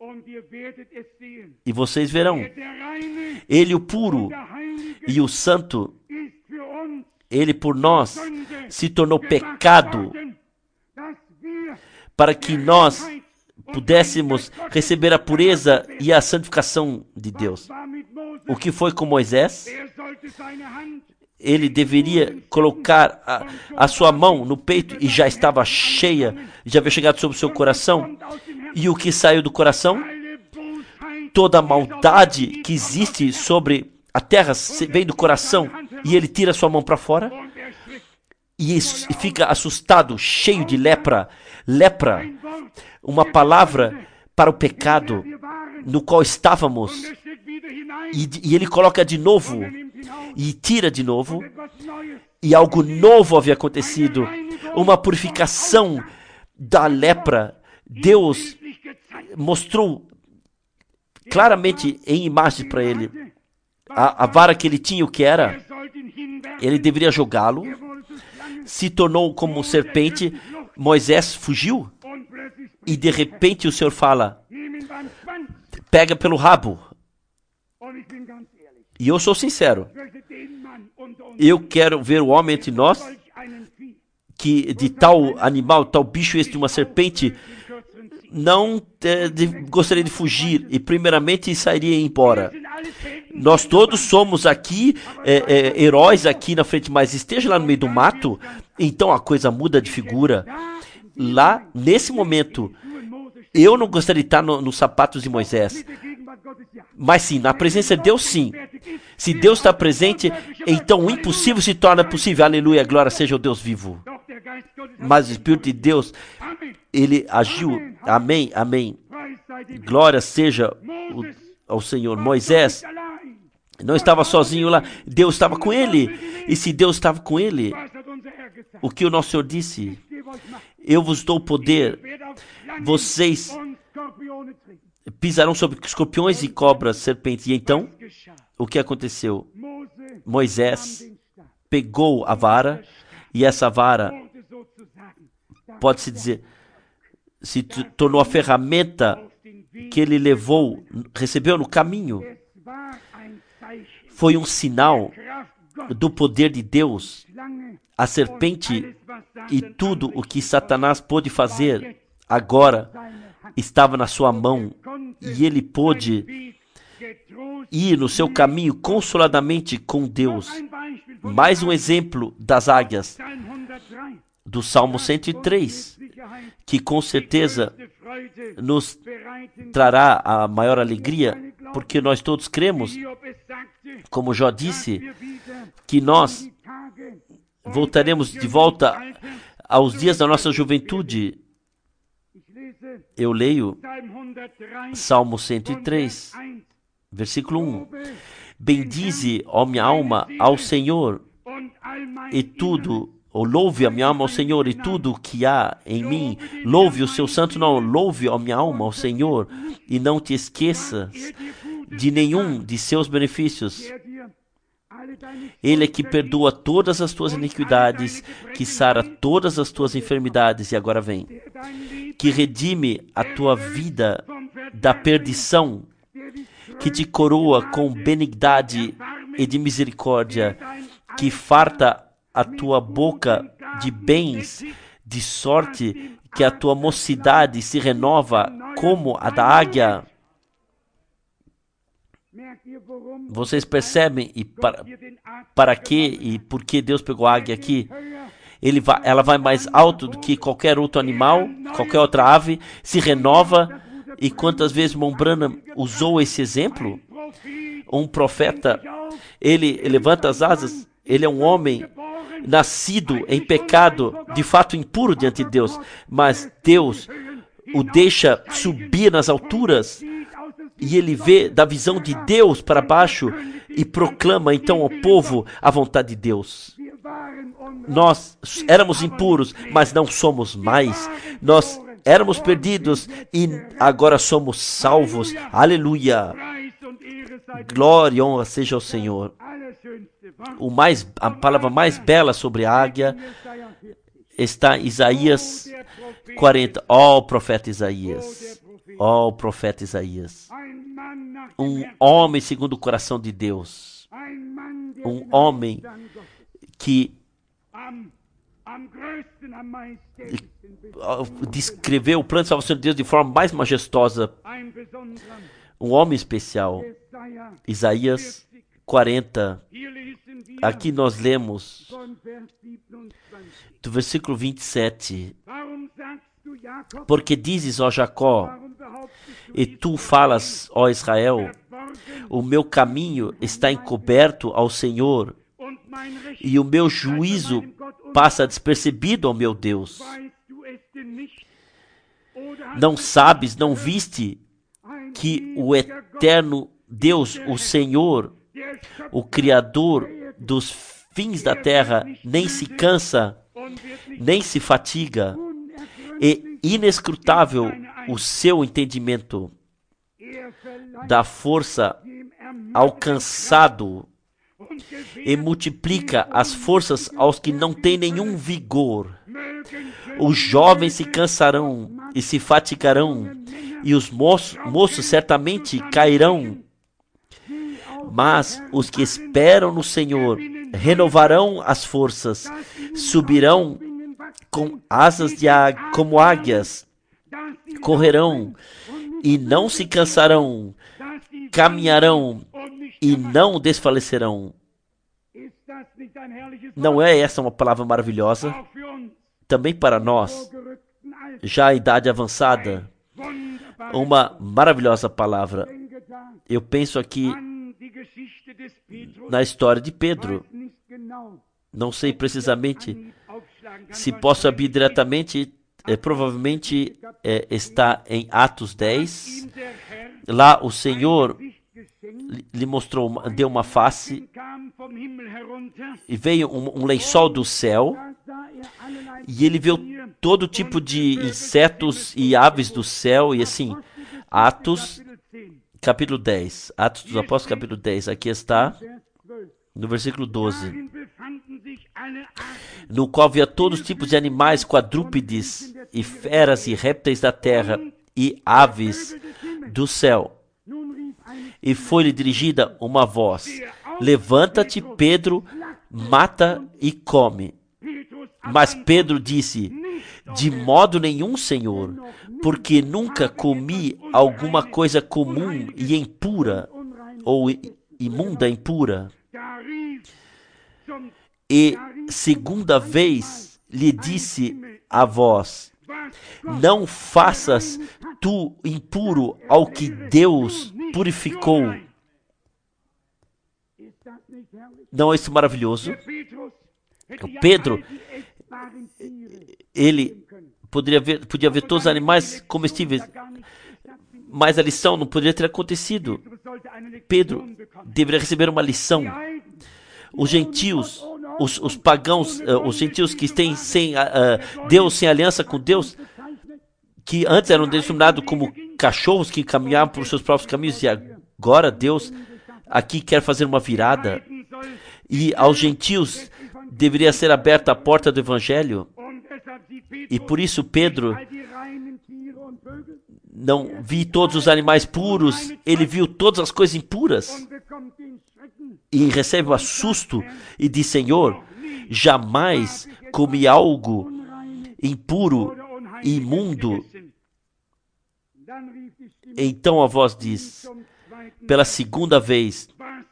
Speaker 1: E vocês verão. Ele, o puro e o santo, Ele por nós se tornou pecado para que nós pudéssemos receber a pureza e a santificação de Deus. O que foi com Moisés? Ele deveria colocar a, a sua mão no peito e já estava cheia, já havia chegado sobre o seu coração. E o que saiu do coração? Toda a maldade que existe sobre a terra vem do coração, e ele tira a sua mão para fora e, isso, e fica assustado, cheio de lepra. Lepra, uma palavra para o pecado no qual estávamos. E, e ele coloca de novo e tira de novo, e algo novo havia acontecido, uma purificação da lepra. Deus mostrou claramente em imagem para ele a, a vara que ele tinha, o que era. Ele deveria jogá-lo, se tornou como serpente. Moisés fugiu e de repente o Senhor fala: pega pelo rabo. E eu sou sincero, eu quero ver o homem entre nós que de tal animal, tal bicho esse de uma serpente, não é, de, gostaria de fugir e primeiramente sairia embora. Nós todos somos aqui é, é, heróis aqui na frente, mas esteja lá no meio do mato, então a coisa muda de figura. Lá, nesse momento, eu não gostaria de estar no, nos sapatos de Moisés. Mas sim, na presença de Deus, sim. Se Deus está presente, então o impossível se torna possível. Aleluia, glória seja o Deus vivo. Mas o Espírito de Deus, ele agiu. Amém, amém. Glória seja o, ao Senhor. Moisés não estava sozinho lá. Deus estava com ele. E se Deus estava com ele, o que o nosso Senhor disse? Eu vos dou poder. Vocês pisarão sobre escorpiões e cobras, serpentes. E então, o que aconteceu? Moisés pegou a vara, e essa vara, pode-se dizer, se tornou a ferramenta que ele levou, recebeu no caminho. Foi um sinal do poder de Deus. A serpente e tudo o que Satanás pôde fazer agora estava na sua mão, e ele pôde ir no seu caminho consoladamente com Deus. Mais um exemplo das águias do Salmo cento e três, que com certeza nos trará a maior alegria, porque nós todos cremos, como Jó disse, que nós voltaremos de volta aos dias da nossa juventude. Eu leio Salmo cento e três, versículo um. Bendize, ó minha alma, ao Senhor, e tudo, ou louve a minha alma ao Senhor, e tudo o que há em mim, louve o seu santo nome. Louve, ó minha alma, ao Senhor, e não te esqueças de nenhum de seus benefícios. Ele é que perdoa todas as tuas iniquidades, que sara todas as tuas enfermidades, e agora vem, que redime a tua vida da perdição, que te coroa com benignidade e de misericórdia, que farta a tua boca de bens, de sorte que a tua mocidade se renova como a da águia. Vocês percebem e para, para que e por que Deus pegou a águia aqui? Ele vai, ela vai mais alto do que qualquer outro animal, qualquer outra ave, se renova. E quantas vezes Mon Branham usou esse exemplo? Um profeta, ele levanta as asas, ele é um homem nascido em pecado, de fato impuro diante de Deus, mas Deus o deixa subir nas alturas, e ele vê da visão de Deus para baixo e proclama então ao povo a vontade de Deus. Nós éramos impuros, mas não somos mais. Nós éramos perdidos e agora somos salvos. Aleluia! Glória e honra seja ao Senhor. O mais, a palavra mais bela sobre a águia está em Isaías quarenta. Ó, oh, profeta Isaías. Ó, oh, profeta Isaías. Um homem segundo o coração de Deus. Um homem que descreveu o plano de salvação de Deus de forma mais majestosa. Um homem especial. Isaías quarenta. Aqui nós lemos do versículo vinte e sete. Porque dizes, ó Jacó, e tu falas, ó Israel, o meu caminho está encoberto ao Senhor, e o meu juízo passa despercebido ao meu Deus. Não sabes, não viste que o eterno Deus, o Senhor, o Criador dos fins da terra, nem se cansa, nem se fatiga, e inescrutável o seu entendimento, dá força ao cansado e multiplica as forças aos que não têm nenhum vigor. Os jovens se cansarão e se fatigarão, e os moços, moços certamente cairão. Mas os que esperam no Senhor renovarão as forças, subirão com asas de águia, como águias, correrão e não se cansarão, caminharão e não desfalecerão. Não é essa uma palavra maravilhosa? Também para nós, já a idade avançada, uma maravilhosa palavra. Eu penso aqui na história de Pedro. Não sei precisamente se posso abrir diretamente, é, provavelmente é, está em Atos dez. Lá o Senhor lhe mostrou, deu uma face e veio um, um lençol do céu, e ele viu todo tipo de insetos e aves do céu, e assim, Atos capítulo dez, Atos dos Apóstolos capítulo dez, aqui está no versículo doze. no qual havia todos os tipos de animais, quadrúpedes, e feras, e répteis da terra, e aves do céu. E foi-lhe dirigida uma voz: levanta-te, Pedro, mata e come. Mas Pedro disse: de modo nenhum, Senhor, porque nunca comi alguma coisa comum e impura, ou imunda impura. E segunda vez lhe disse a voz: não faças tu impuro ao que Deus purificou. Não é isso maravilhoso? Pedro, ele poderia ver, podia ver todos os animais comestíveis, mas a lição não poderia ter acontecido. Pedro deveria receber uma lição. Os gentios, os, os pagãos, uh, os gentios que têm sem, uh, Deus, sem aliança com Deus, que antes eram denominados como cachorros que caminhavam por seus próprios caminhos, e agora Deus aqui quer fazer uma virada, e aos gentios deveria ser aberta a porta do Evangelho, e por isso Pedro não viu todos os animais puros, ele viu todas as coisas impuras, e recebe um assusto, e diz: Senhor, jamais comi algo impuro e imundo. Então a voz diz, pela segunda vez: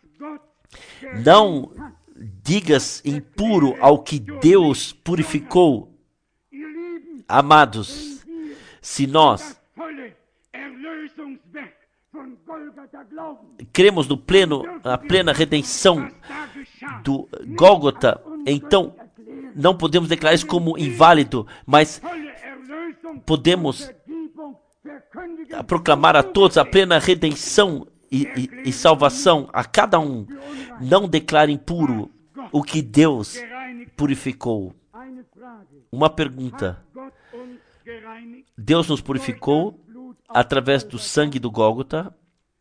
Speaker 1: não digas impuro ao que Deus purificou. Amados, se nós cremos no pleno, a plena redenção do Gólgota, então não podemos declarar isso como inválido, mas podemos proclamar a todos a plena redenção e, e, e salvação a cada um. Não declare impuro o que Deus purificou. Uma pergunta: Deus nos purificou através do sangue do Gólgota?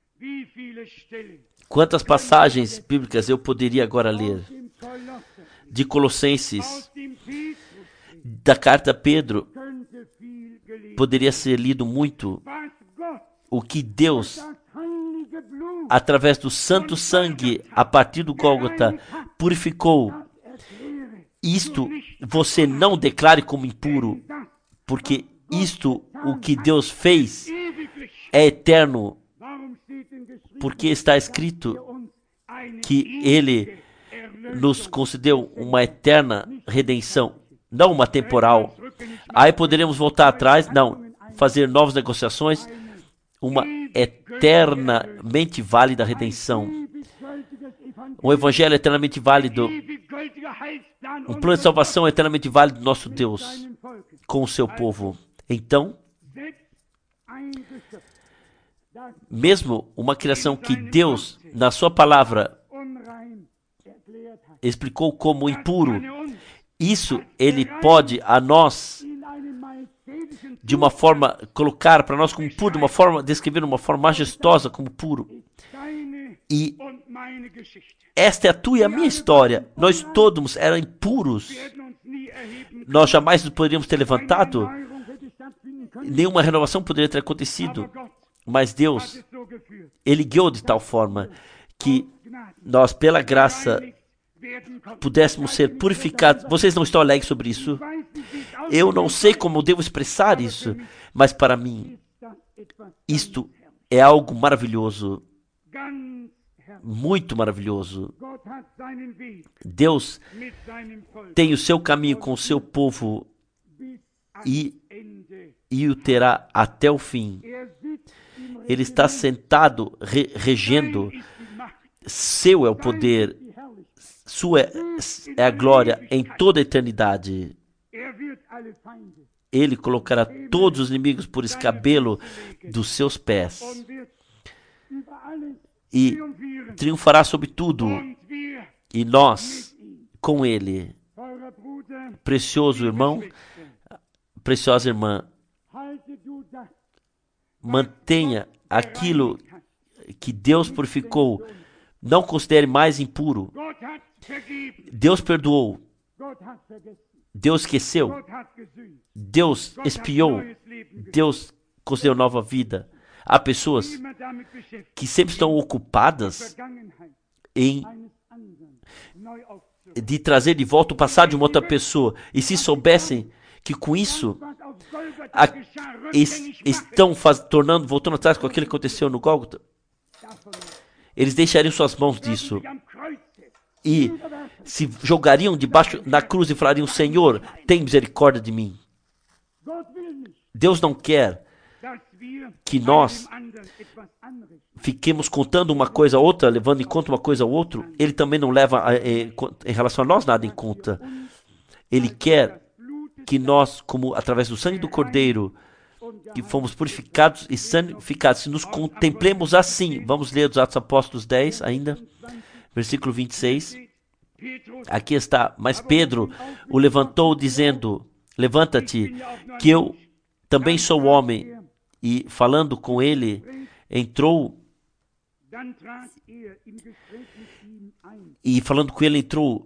Speaker 1: Quantas passagens bíblicas eu poderia agora ler? De Colossenses, da carta a Pedro, poderia ser lido muito o que Deus, através do santo sangue, a partir do Gólgota, purificou. Isto você não declare como impuro, porque isto, o que Deus fez, é eterno, porque está escrito que Ele nos concedeu uma eterna redenção, não uma temporal. Aí poderemos voltar atrás, não, fazer novas negociações, uma eternamente válida redenção, um evangelho eternamente válido, um plano de salvação eternamente válido do nosso Deus com o seu povo. Então, mesmo uma criação que Deus, na sua palavra, explicou como impuro, isso Ele pode a nós, de uma forma, colocar para nós como puro, de uma forma, descrever de uma forma majestosa como puro. E esta é a tua e a minha história. Nós todos eram impuros. Nós jamais nos poderíamos ter levantado. Nenhuma renovação poderia ter acontecido. Mas Deus, Ele guiou de tal forma que nós, pela graça, pudéssemos ser purificados. Vocês não estão alegres sobre isso? Eu não sei como eu devo expressar isso, mas para mim, isto é algo maravilhoso, muito maravilhoso. Deus tem o seu caminho com o seu povo e, e o terá até o fim. Ele está sentado, re, regendo. Seu é o poder, sua é, é a glória em toda a eternidade. Ele colocará todos os inimigos por escabelo dos seus pés e triunfará sobre tudo. E nós, com Ele, precioso irmão, preciosa irmã, mantenha aquilo que Deus purificou. Não considere mais impuro. Deus perdoou. Deus esqueceu. Deus espiou. Deus concedeu nova vida. Há pessoas que sempre estão ocupadas em de trazer de volta o passado de uma outra pessoa. E se soubessem que com isso a, es, estão faz, tornando, voltando atrás com aquilo que aconteceu no Gólgota, eles deixariam suas mãos disso e se jogariam debaixo na cruz e falariam: Senhor, tem misericórdia de mim. Deus não quer que nós fiquemos contando uma coisa a outra, levando em conta uma coisa a outra. Ele também não leva em, em relação a nós nada em conta. Ele quer que nós, como através do sangue do Cordeiro, que fomos purificados e santificados, se nos contemplemos assim. Vamos ler os Atos Apóstolos dez ainda, versículo vinte e seis. Aqui está: mas Pedro o levantou dizendo: levanta-te, que eu também sou homem. E falando com ele, entrou e falando com ele entrou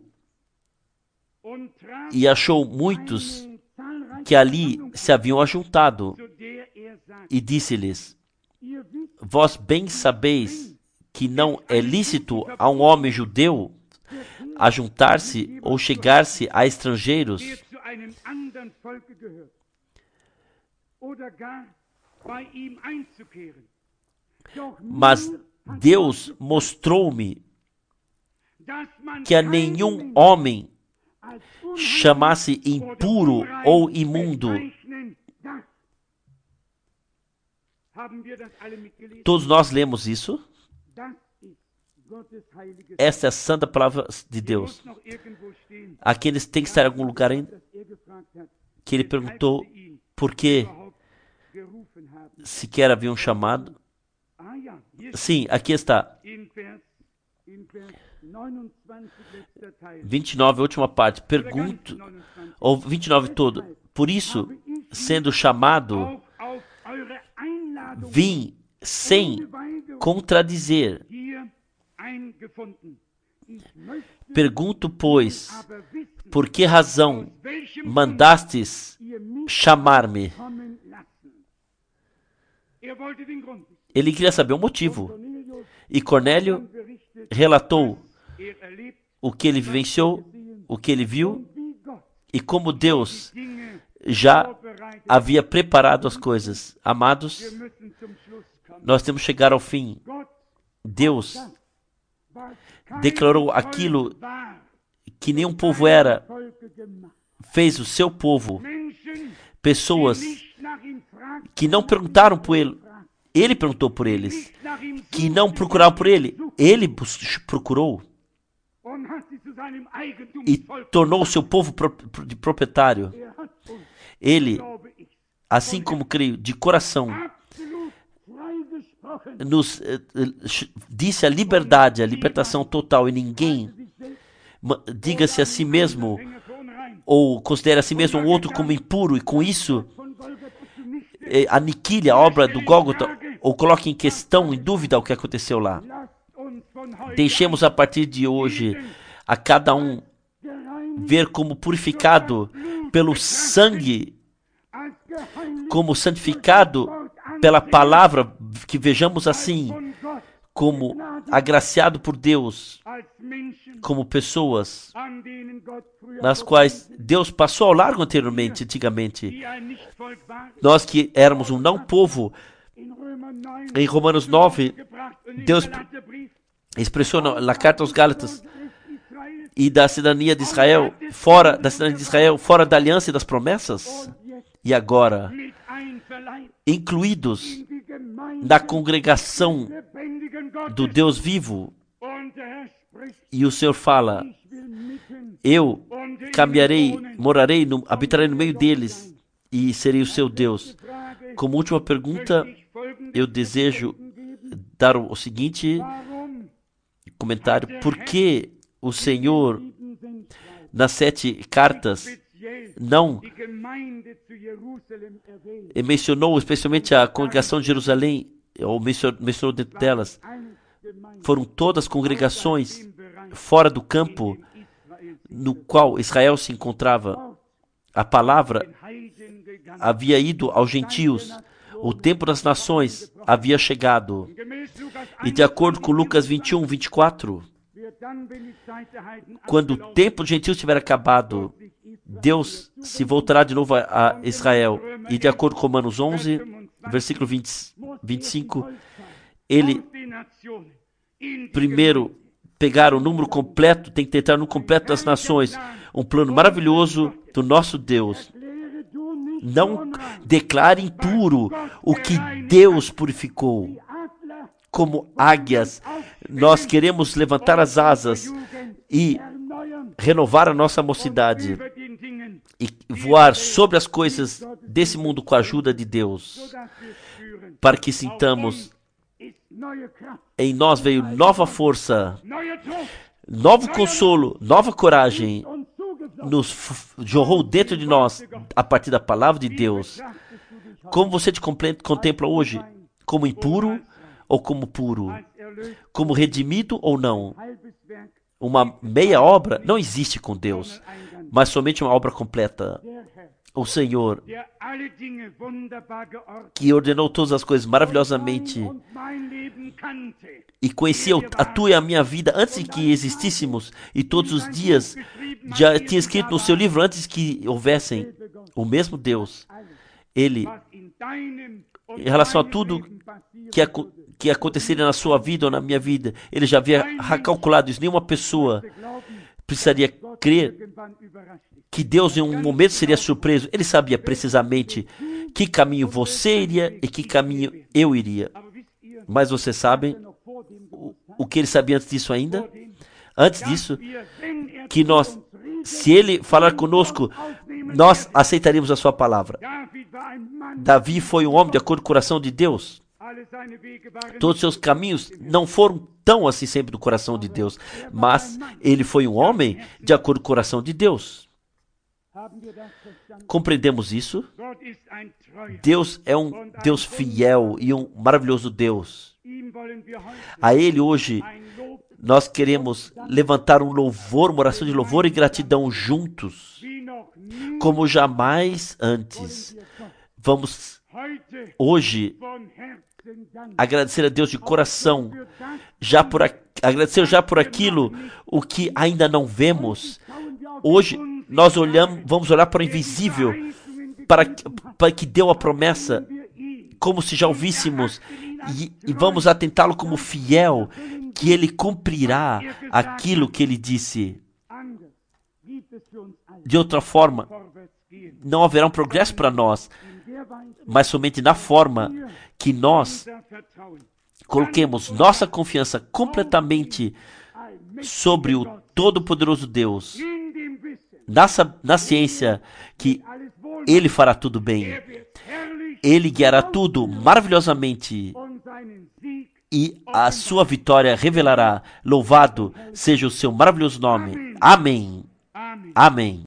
Speaker 1: e achou muitos que ali se haviam ajuntado e disse-lhes: vós bem sabeis que não é lícito a um homem judeu ajuntar-se ou chegar-se a estrangeiros, mas Deus mostrou-me que a nenhum homem chamasse impuro ou imundo. Todos nós lemos isso. Esta é a santa palavra de Deus. Aqueles têm que estar em algum lugar ainda. Que ele perguntou por que sequer havia um chamado. Sim, aqui está. vinte e nove, última parte. Pergunto, ou vinte e nove todo. Por isso, sendo chamado, vim sem contradizer. Pergunto, pois, por que razão mandastes chamar-me? Ele queria saber o motivo. E Cornélio relatou o que ele vivenciou, o que ele viu, e como Deus já havia preparado as coisas. Amados, nós temos que chegar ao fim. Deus declarou aquilo que nenhum povo era, fez o seu povo. Pessoas que não perguntaram por ele, ele perguntou por eles. Que não procuraram por ele, ele procurou. E tornou o seu povo de proprietário. Ele, assim como creio, de coração, nos eh, disse a liberdade, a libertação total, e ninguém diga-se a si mesmo ou considere a si mesmo um outro como impuro, e com isso eh, aniquile a obra do Gólgota ou coloque em questão, em dúvida o que aconteceu lá. Deixemos a partir de hoje a cada um ver como purificado pelo sangue, como santificado pela palavra, que vejamos assim, como agraciado por Deus, como pessoas nas quais Deus passou ao largo anteriormente, antigamente. Nós que éramos um não povo, em Romanos nove, Deus expressou na carta aos Gálatas, e da cidadania de Israel, fora da cidadania de Israel, fora da aliança e das promessas, e agora incluídos na congregação do Deus vivo. E o Senhor fala: eu caminharei, morarei, no, habitarei no meio deles e serei o seu Deus. Como última pergunta, eu desejo dar o, o seguinte comentário: por que o Senhor, nas sete cartas, não mencionou especialmente a congregação de Jerusalém, ou mencionou, mencionou dentro delas? Foram todas congregações fora do campo no qual Israel se encontrava. A palavra havia ido aos gentios. O tempo das nações havia chegado. E de acordo com Lucas vinte e um, vinte e quatro, quando o tempo dos gentios tiver acabado, Deus se voltará de novo a Israel. E de acordo com Romanos onze, versículo vinte, vinte e cinco, ele primeiro pegar o número completo, tem que tentar no completo das nações, um plano maravilhoso do nosso Deus. Não declare impuro o que Deus purificou. Como águias, nós queremos levantar as asas e renovar a nossa mocidade e voar sobre as coisas desse mundo com a ajuda de Deus, para que sintamos em nós veio nova força, novo consolo, nova coragem, nos jorrou dentro de nós a partir da palavra de Deus. Como você te contempla hoje? Como impuro ou como puro? Como redimido ou não? Uma meia obra não existe com Deus, mas somente uma obra completa. O Senhor, que ordenou todas as coisas maravilhosamente e conhecia a tua e a minha vida antes de que existíssemos, e todos os dias já tinha escrito no seu livro antes que houvessem. O mesmo Deus, Ele, em relação a tudo que, ac que aconteceria na sua vida ou na minha vida, Ele já havia calculado isso. Nenhuma pessoa precisaria crer que Deus em um momento seria surpreso. Ele sabia precisamente que caminho você iria e que caminho eu iria. Mas vocês sabem o, o que ele sabia antes disso ainda? Antes disso, que nós, se ele falar conosco, nós aceitaríamos a sua palavra. Davi foi um homem de acordo com o coração de Deus. Todos os seus caminhos não foram tão assim sempre do coração de Deus, mas ele foi um homem de acordo com o coração de Deus. Compreendemos isso? Deus é um Deus fiel e um maravilhoso Deus. A Ele hoje nós queremos levantar um louvor, uma oração de louvor e gratidão juntos, como jamais antes. Vamos hoje agradecer a Deus de coração, já por a, agradecer já por aquilo o que ainda não vemos. Hoje nós olhamos, vamos olhar para o invisível, para, para que deu a promessa, como se já ouvíssemos, e, e vamos atentá-lo como fiel, que ele cumprirá aquilo que ele disse. De outra forma, não haverá um progresso para nós, mas somente na forma que nós coloquemos nossa confiança completamente sobre o Todo-Poderoso Deus, na, na ciência que Ele fará tudo bem, Ele guiará tudo maravilhosamente e a sua vitória revelará. Louvado seja o seu maravilhoso nome. Amém. Amém.